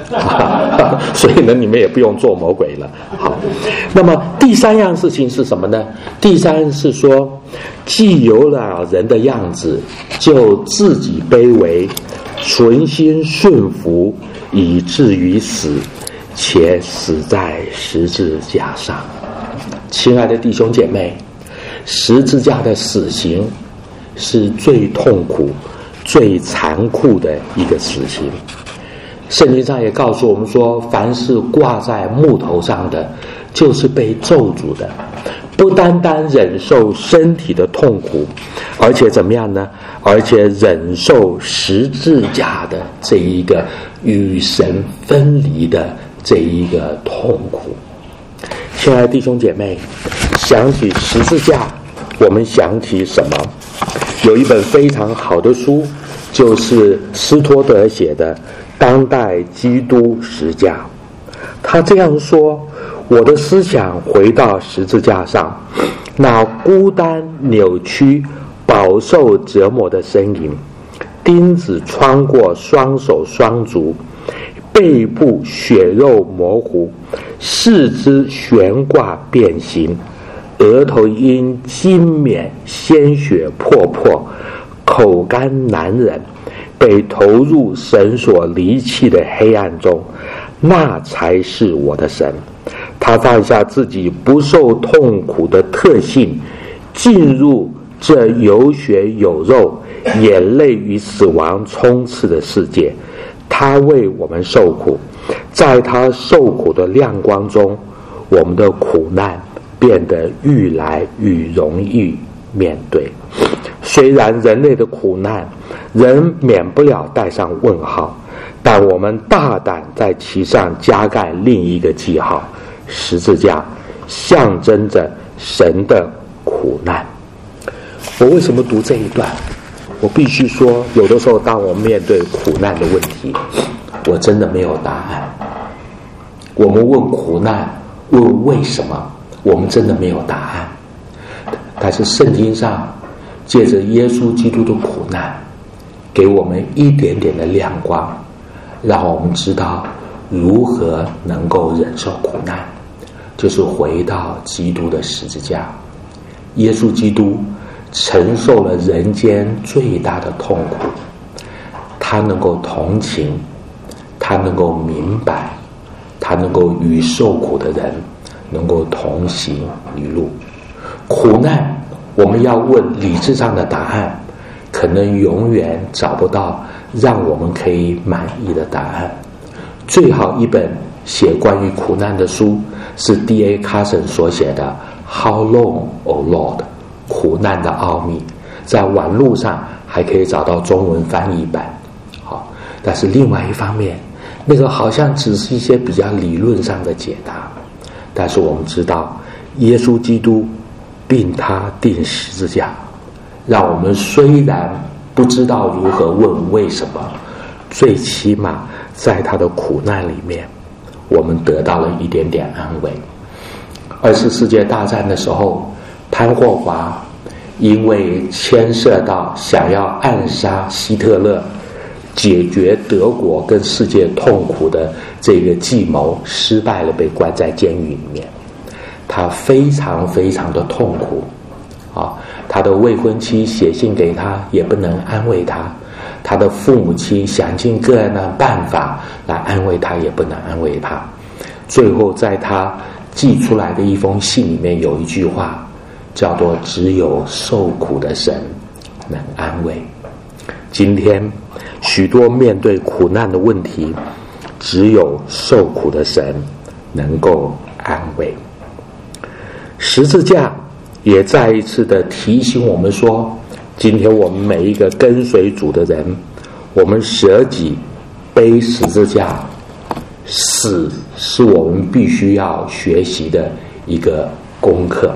所以呢，你们也不用做魔鬼了。好，那么第三样事情是什么呢？第三是说，既有了人的样子，就自己卑微，存心顺服，以至于死，且死在十字架上。亲爱的弟兄姐妹，十字架的死刑是最痛苦、最残酷的一个死刑。圣经上也告诉我们说，凡是挂在木头上的，就是被咒诅的，不单单忍受身体的痛苦，而且怎么样呢？而且忍受十字架的这一个与神分离的这一个痛苦。亲爱的弟兄姐妹，想起十字架，我们想起什么？有一本非常好的书，就是斯托德写的《当代基督十架》。他这样说：我的思想回到十字架上，那孤单、扭曲、饱受折磨的身影，钉子穿过双手双足，背部血肉模糊，四肢悬挂变形，额头因金冕鲜血破破，口干难忍，被投入神所离弃的黑暗中，那才是我的神。他放下自己不受痛苦的特性，进入这有血有肉、眼泪与死亡充斥的世界。他为我们受苦，在他受苦的亮光中，我们的苦难变得愈来愈容易面对。虽然人类的苦难人免不了带上问号，但我们大胆在其上加盖另一个记号：十字架象征着神的苦难。我为什么读这一段？我必须说，有的时候当我面对苦难的问题，我真的没有答案。我们问苦难，问为什么，我们真的没有答案。但是圣经上借着耶稣基督的苦难，给我们一点点的亮光，让我们知道如何能够忍受苦难，就是回到基督的十字架。耶稣基督承受了人间最大的痛苦，他能够同情，他能够明白，他能够与受苦的人能够同行一路。苦难我们要问理智上的答案，可能永远找不到让我们可以满意的答案。最好一本写关于苦难的书是 D A Carson 所写的 How Long, O Lord？ 苦难的奥秘，在网络上还可以找到中文翻译版。好，但是另外一方面，那个好像只是一些比较理论上的解答。但是我们知道，耶稣基督并他钉十字架，让我们虽然不知道如何问为什么，最起码在他的苦难里面，我们得到了一点点安慰。二次世界大战的时候，潘霍华因为牵涉到想要暗杀希特勒，解决德国跟世界痛苦的这个计谋失败了，被关在监狱里面。他非常非常的痛苦啊！他的未婚妻写信给他，也不能安慰他；他的父母亲想尽各样的办法来安慰他，也不能安慰他。最后在他寄出来的一封信里面有一句话，叫做“只有受苦的神能安慰”。今天许多面对苦难的问题，只有受苦的神能够安慰。十字架也再一次的提醒我们说，今天我们每一个跟随主的人，我们舍己背十字架，死是我们必须要学习的一个功课。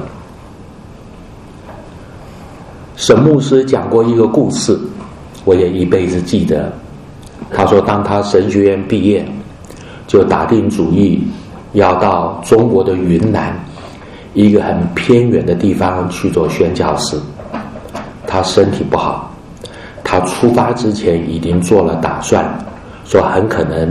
沈牧师讲过一个故事，我也一辈子记得。他说当他神学院毕业，就打定主意要到中国的云南一个很偏远的地方去做宣教士。他身体不好，他出发之前已经做了打算，说很可能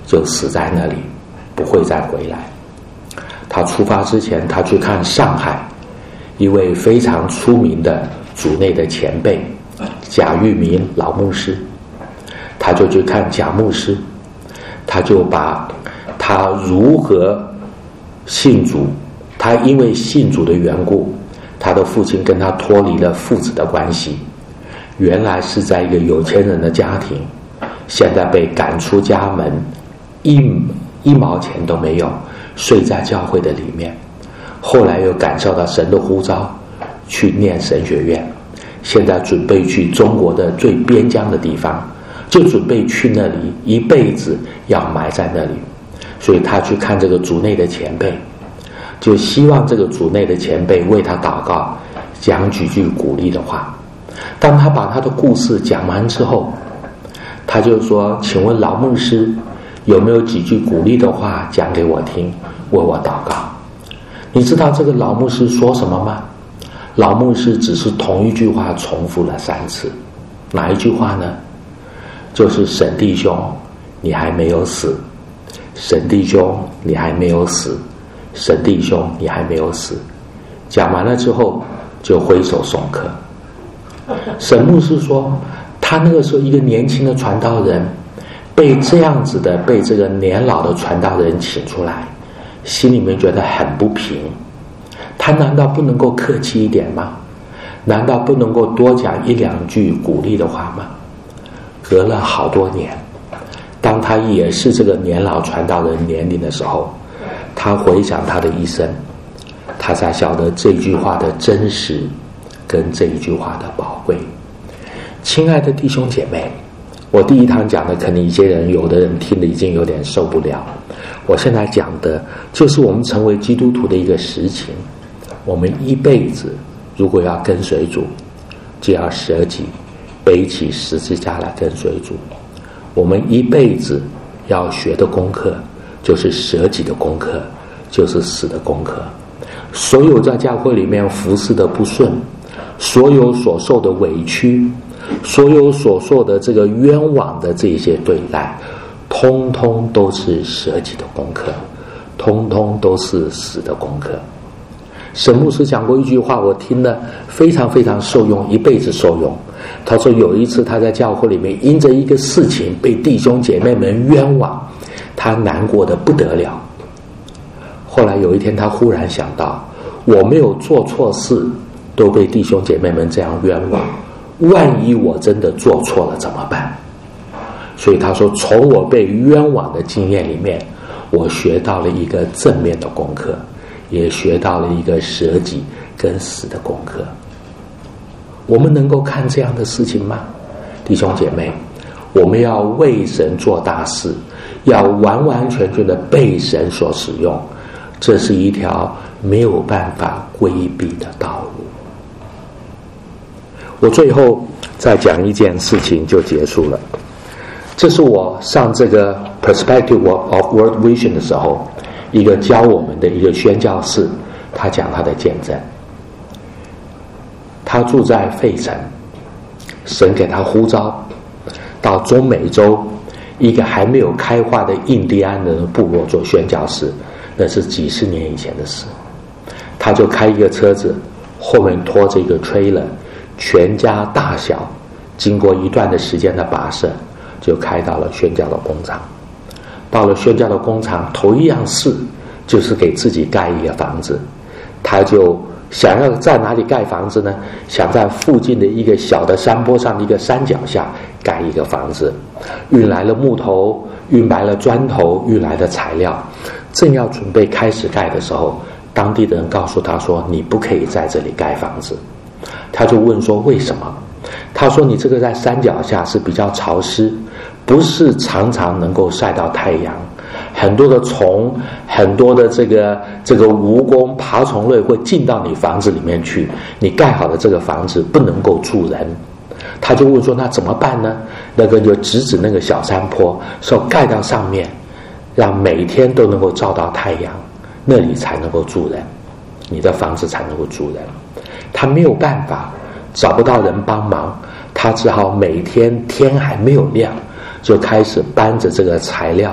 就死在那里，不会再回来。他出发之前，他去看上海一位非常出名的主内的前辈贾玉民老牧师，他就去看贾牧师，他就把他如何信主，他因为信主的缘故，他的父亲跟他脱离了父子的关系，原来是在一个有钱人的家庭，现在被赶出家门，一一毛钱都没有，睡在教会的里面。后来又感受到神的呼召，去念神学院，现在准备去中国的最边疆的地方，就准备去那里，一辈子要埋在那里。所以他去看这个主内的前辈，就希望这个主内的前辈为他祷告，讲几句鼓励的话。当他把他的故事讲完之后，他就说，请问老牧师有没有几句鼓励的话讲给我听，为我祷告。你知道这个老牧师说什么吗？老牧师只是同一句话重复了三次。哪一句话呢？就是沈弟兄你还没有死，沈弟兄你还没有死，沈弟兄你还没有死。讲完了之后就挥手送客。沈牧师说，他那个时候一个年轻的传道人，被这样子的被这个年老的传道人请出来，心里面觉得很不平。他难道不能够客气一点吗？难道不能够多讲一两句鼓励的话吗？隔了好多年，当他也是这个年老传道人年龄的时候，他回想他的一生，他才晓得这句话的真实跟这一句话的宝贵。亲爱的弟兄姐妹，我第一堂讲的可能一些人有的人听了已经有点受不了，我现在讲的就是我们成为基督徒的一个实情。我们一辈子如果要跟随主，就要舍己，背起十字架来跟随主。我们一辈子要学的功课就是舍己的功课，就是死的功课。所有在教会里面服侍的不顺，所有所受的委屈，所有所受的这个冤枉的这些对待，通通都是舍己的功课，通通都是死的功课。沈牧师讲过一句话，我听了非常非常受用，一辈子受用。他说有一次他在教会里面因着一个事情被弟兄姐妹们冤枉，他难过得不得了。后来有一天他忽然想到，我没有做错事都被弟兄姐妹们这样冤枉，万一我真的做错了怎么办？所以他说，从我被冤枉的经验里面，我学到了一个正面的功课，也学到了一个舍己跟死的功课。我们能够看这样的事情吗？弟兄姐妹，我们要为神做大事，要完完全全的被神所使用，这是一条没有办法规避的道路。我最后再讲一件事情就结束了。这是我上这个 Perspective of World Vision 的时候，一个教我们的一个宣教士，他讲他的见证。他住在费城，神给他呼召到中美洲一个还没有开化的印第安人的部落做宣教士，那是几十年以前的事。他就开一个车子，后面拖着一个 trailer， 全家大小经过一段的时间的跋涉，就开到了宣教的工厂。到了宣教的工厂，头一样事就是给自己盖一个房子。他就想要在哪里盖房子呢？想在附近的一个小的山坡上的一个山脚下盖一个房子。运来了木头，运来了砖头，运来的材料，正要准备开始盖的时候，当地的人告诉他说，你不可以在这里盖房子。他就问说，为什么？他说，你这个在山脚下是比较潮湿，不是常常能够晒到太阳，很多的虫，很多的这个这个蜈蚣、爬虫类会进到你房子里面去，你盖好的这个房子不能够住人。他就问说，那怎么办呢？那个就指指那个小山坡，说盖到上面，让每天都能够照到太阳，那里才能够住人，你的房子才能够住人。他没有办法，找不到人帮忙，他只好每天天还没有亮，就开始搬着这个材料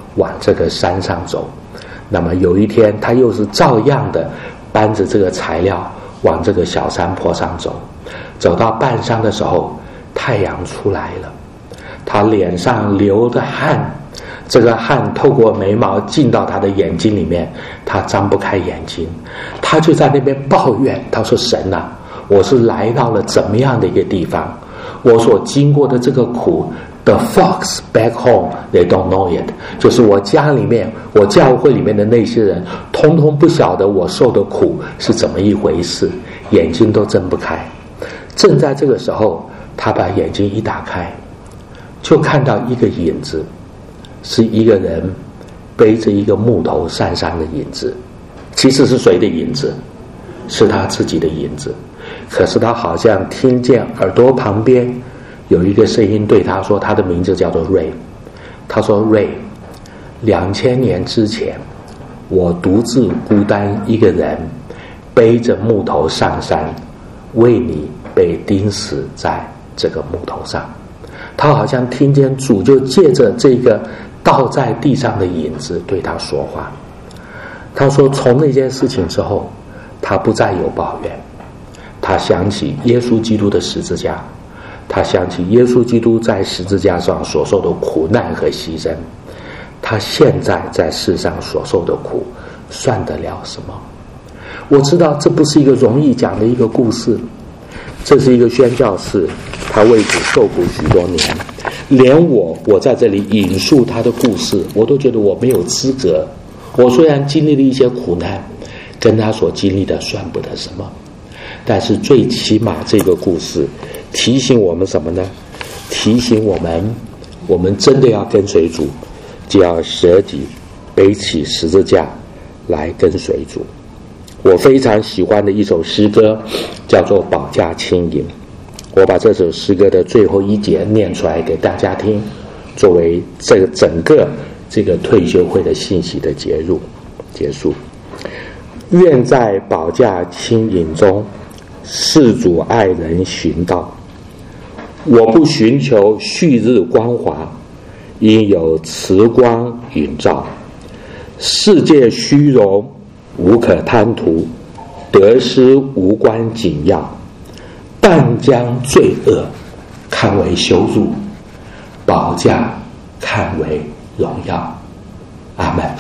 往这个山上走。那么有一天，他又是照样的搬着这个材料往这个小山坡上走。走到半山的时候，太阳出来了，他脸上流着汗，这个汗透过眉毛进到他的眼睛里面，他张不开眼睛，他就在那边抱怨，他说：神啊，我是来到了怎么样的一个地方，我所经过的这个苦，The folks back home, they don't know it. 就是我家里面，我教会里面的那些人，通通不晓得我受的苦是怎么一回事，眼睛都睁不开。正在这个时候，他把眼睛一打开，就看到一个影子，是一个人背着一个木头上山的影子。其实是谁的影子？是他自己的影子。可是他好像听见耳朵旁边有一个声音对他说，他的名字叫做瑞。他说：瑞，两千年之前，我独自孤单一个人，背着木头上山，为你被钉死在这个木头上。他好像听见主就借着这个倒在地上的影子对他说话。他说从那件事情之后，他不再有抱怨，他想起耶稣基督的十字架，他想起耶稣基督在十字架上所受的苦难和牺牲，他现在在世上所受的苦算得了什么？我知道这不是一个容易讲的一个故事，这是一个宣教士，他为主受苦许多年，连我我在这里引述他的故事，我都觉得我没有资格。我虽然经历了一些苦难，跟他所经历的算不得什么，但是最起码这个故事提醒我们什么呢？提醒我们，我们真的要跟随主，就要舍己，背起十字架来跟随主。我非常喜欢的一首诗歌叫做《保驾轻盈》，我把这首诗歌的最后一节念出来给大家听，作为这个整个这个退休会的信息的结入结束。愿在保驾轻盈中，事主爱人寻道。我不寻求旭日光华，因有慈光云照。世界虚荣无可贪图，得失无关紧要。但将罪恶看为羞辱，保驾看为荣耀。阿们。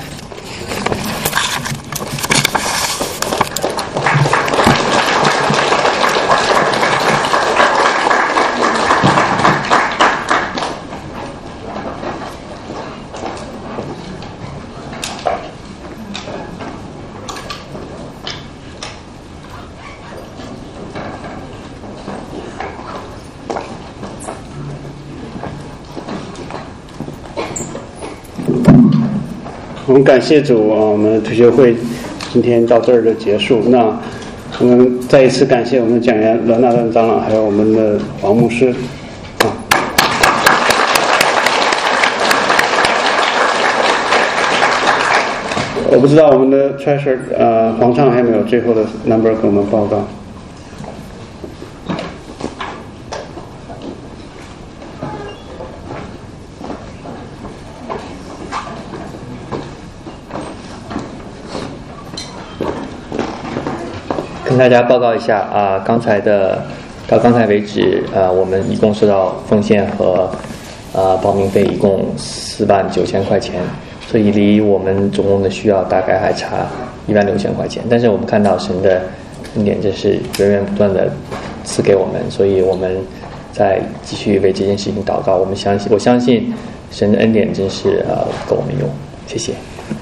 我们感谢主啊，我们退休会今天到这儿的结束。那我们再一次感谢我们的讲员罗纳顿长老，还有我们的王牧师啊。我不知道我们的 treasure 呃黄畅还有没有最后的 number 给我们报告。
跟大家报告一下啊、呃，刚才的到刚才为止，呃，我们一共收到奉献和呃报名费一共四万九千块钱，所以离我们总共的需要大概还差一万六千块钱。但是我们看到神的恩典真是源源不断的赐给我们，所以我们在继续为这件事情祷告。我们相信，我相信神的恩典真是呃够我们用。谢谢。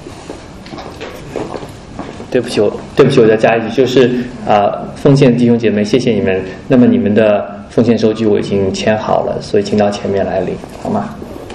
对不起，我对不起，我再加一句，就是啊、呃，奉献弟兄姐妹，谢谢你们。那么你们的奉献收据我已经签好了，所以请到前面来领，好吗？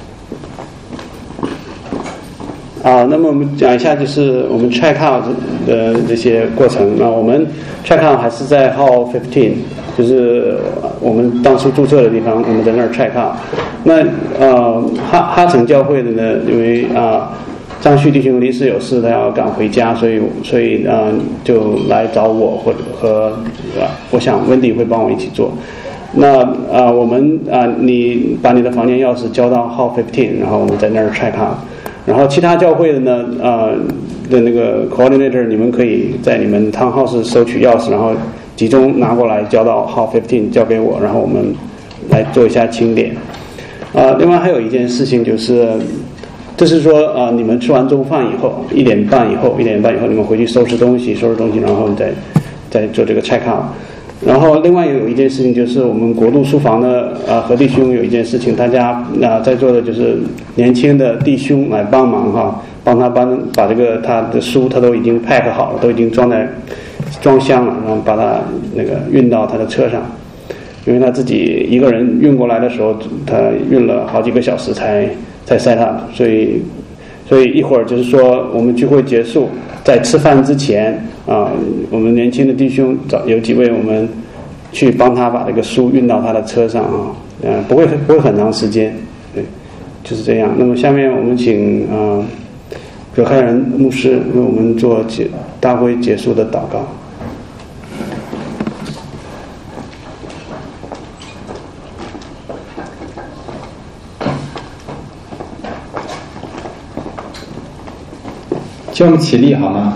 啊，那么我们讲一下，就是我们 check out 的这些过程。那我们 check out 还是在 Hall fifteen， 就是我们当初注册的地方，我们在那儿 check out。那呃，哈哈城教会的呢，因为啊。张旭弟兄临时有事，他要赶回家，所以所以呃就来找我，或者和呃我想温迪会帮我一起做。那啊、呃、我们啊、呃、你把你的房间钥匙交到 Hall fifteen， 然后我们在那儿 check out。 然后其他教会的呢，呃的那个 coordinator， 你们可以在你们 town house 收取钥匙，然后集中拿过来交到 hall fifteen 交给我，然后我们来做一下清点。呃，另外还有一件事情就是，就是说啊、呃，你们吃完中饭以后，一点半以后，一点半以后你们回去收拾东西，收拾东西，然后再再做这个 check out。然后另外有一件事情就是我们国度书房的呃何弟兄有一件事情，大家啊、呃、在座的就是年轻的弟兄来帮忙哈，帮他帮把这个他的书他都已经 pack 好了，都已经装在装箱了，然后把它那个运到他的车上，因为他自己一个人运过来的时候，他运了好几个小时才才 set up， 所以所以一会儿就是说我们聚会结束，在吃饭之前啊、呃，我们年轻的弟兄找有几位我们去帮他把这个书运到他的车上啊，呃，不会不会很长时间，对，就是这样。那么下面我们请啊、呃、葛开仁牧师为我们做结大会结束的祷告。
叫我们起立好吗？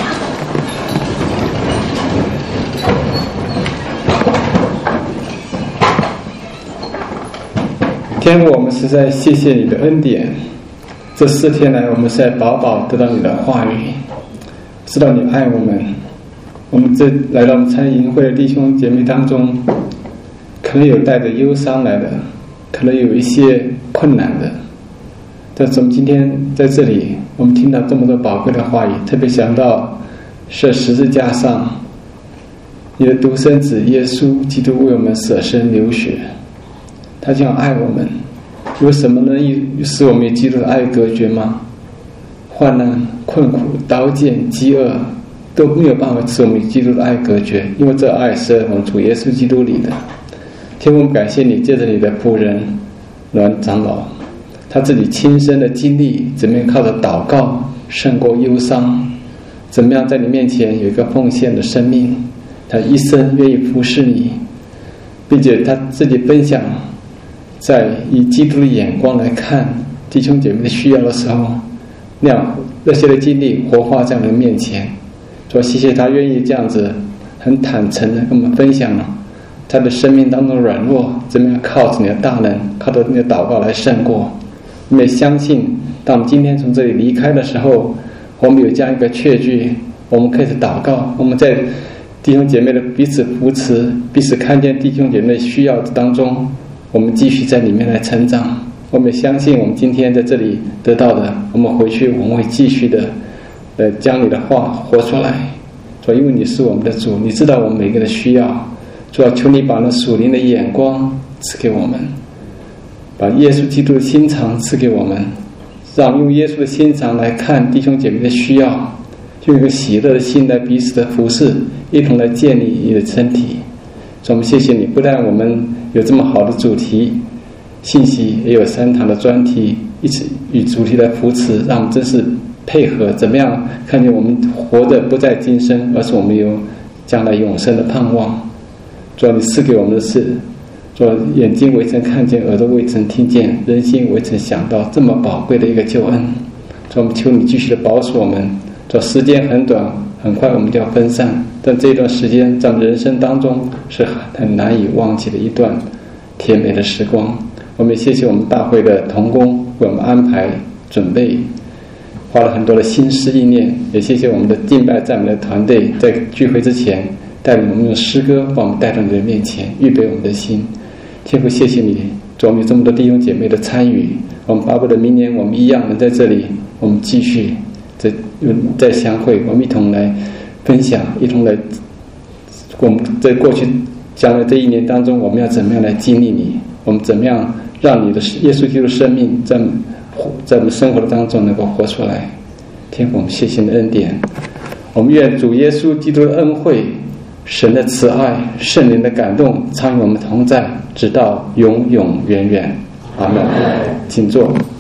天父，我们实在谢谢你的恩典。这四天来，我们实在饱饱得到你的话语，知道你爱我们。我们这来到我们参与营会的弟兄姐妹当中，可能有带着忧伤来的，可能有一些困难的。但是我们今天在这里，我们听到这么多宝贵的话语，特别想到是十字架上你的独生子耶稣基督为我们舍身流血，他这样爱我们，有什么能使我们与基督的爱隔绝吗？患难、困苦、刀剑、饥饿都没有办法使我们与基督的爱隔绝，因为这爱是我们主耶稣基督里的。天父，我们感谢你，借着你的仆人栾长老，他自己亲身的经历，怎么样靠着祷告胜过忧伤，怎么样在你面前有一个奉献的生命，他一生愿意服侍你，并且他自己分享，在以基督的眼光来看弟兄姐妹的需要的时候，那样那些的经历活化在我们面前。说谢谢他愿意这样子很坦诚的跟我们分享了他的生命当中的软弱，怎么样靠着你的大能，靠着你的祷告来胜过。我们也相信，当我们今天从这里离开的时候，我们有这样一个确据，我们可以是祷告，我们在弟兄姐妹的彼此扶持，彼此看见弟兄姐妹的需要当中，我们继续在里面来成长。我们也相信我们今天在这里得到的，我们回去我们会继续的呃，将你的话活出来。说因为你是我们的主，你知道我们每个人的需要，主要求你把那属灵的眼光赐给我们，把耶稣基督的心肠赐给我们，让用耶稣的心肠来看弟兄姐妹的需要，用一个喜乐的心来彼此的服侍，一同来建立你的身体。所以我们谢谢你，不但我们有这么好的主题信息，也有三堂的专题，一起与主题来扶持，让我们真是配合，怎么样看见我们活着不在今生，而是我们有将来永生的盼望。主要你赐给我们的是，主要眼睛未曾看见，耳朵未曾听见，人心未曾想到这么宝贵的一个救恩。主要我们求你继续的保守我们。主要时间很短，很快我们就要分散，但这一段时间在我们人生当中是很难以忘记的一段甜美的时光。我们也谢谢我们大会的同工为我们安排准备，花了很多的心思意念，也谢谢我们的敬拜赞美的团队，在聚会之前带领我们用诗歌把我们带到你的面前，预备我们的心。天父，谢谢你，主，我们有这么多弟兄姐妹的参与，我们巴不得明年我们一样能在这里，我们继续再再相会，我们一同来分享，一同来我们在过去将来这一年当中，我们要怎么样来经历你，我们怎么样让你的耶稣基督生命在在我们生活的当中能够活出来。天父，我们谢谢你的恩典，我们愿主耶稣基督的恩惠、神的慈爱、圣灵的感动常与我们同在，直到永永远远。阿们。请坐。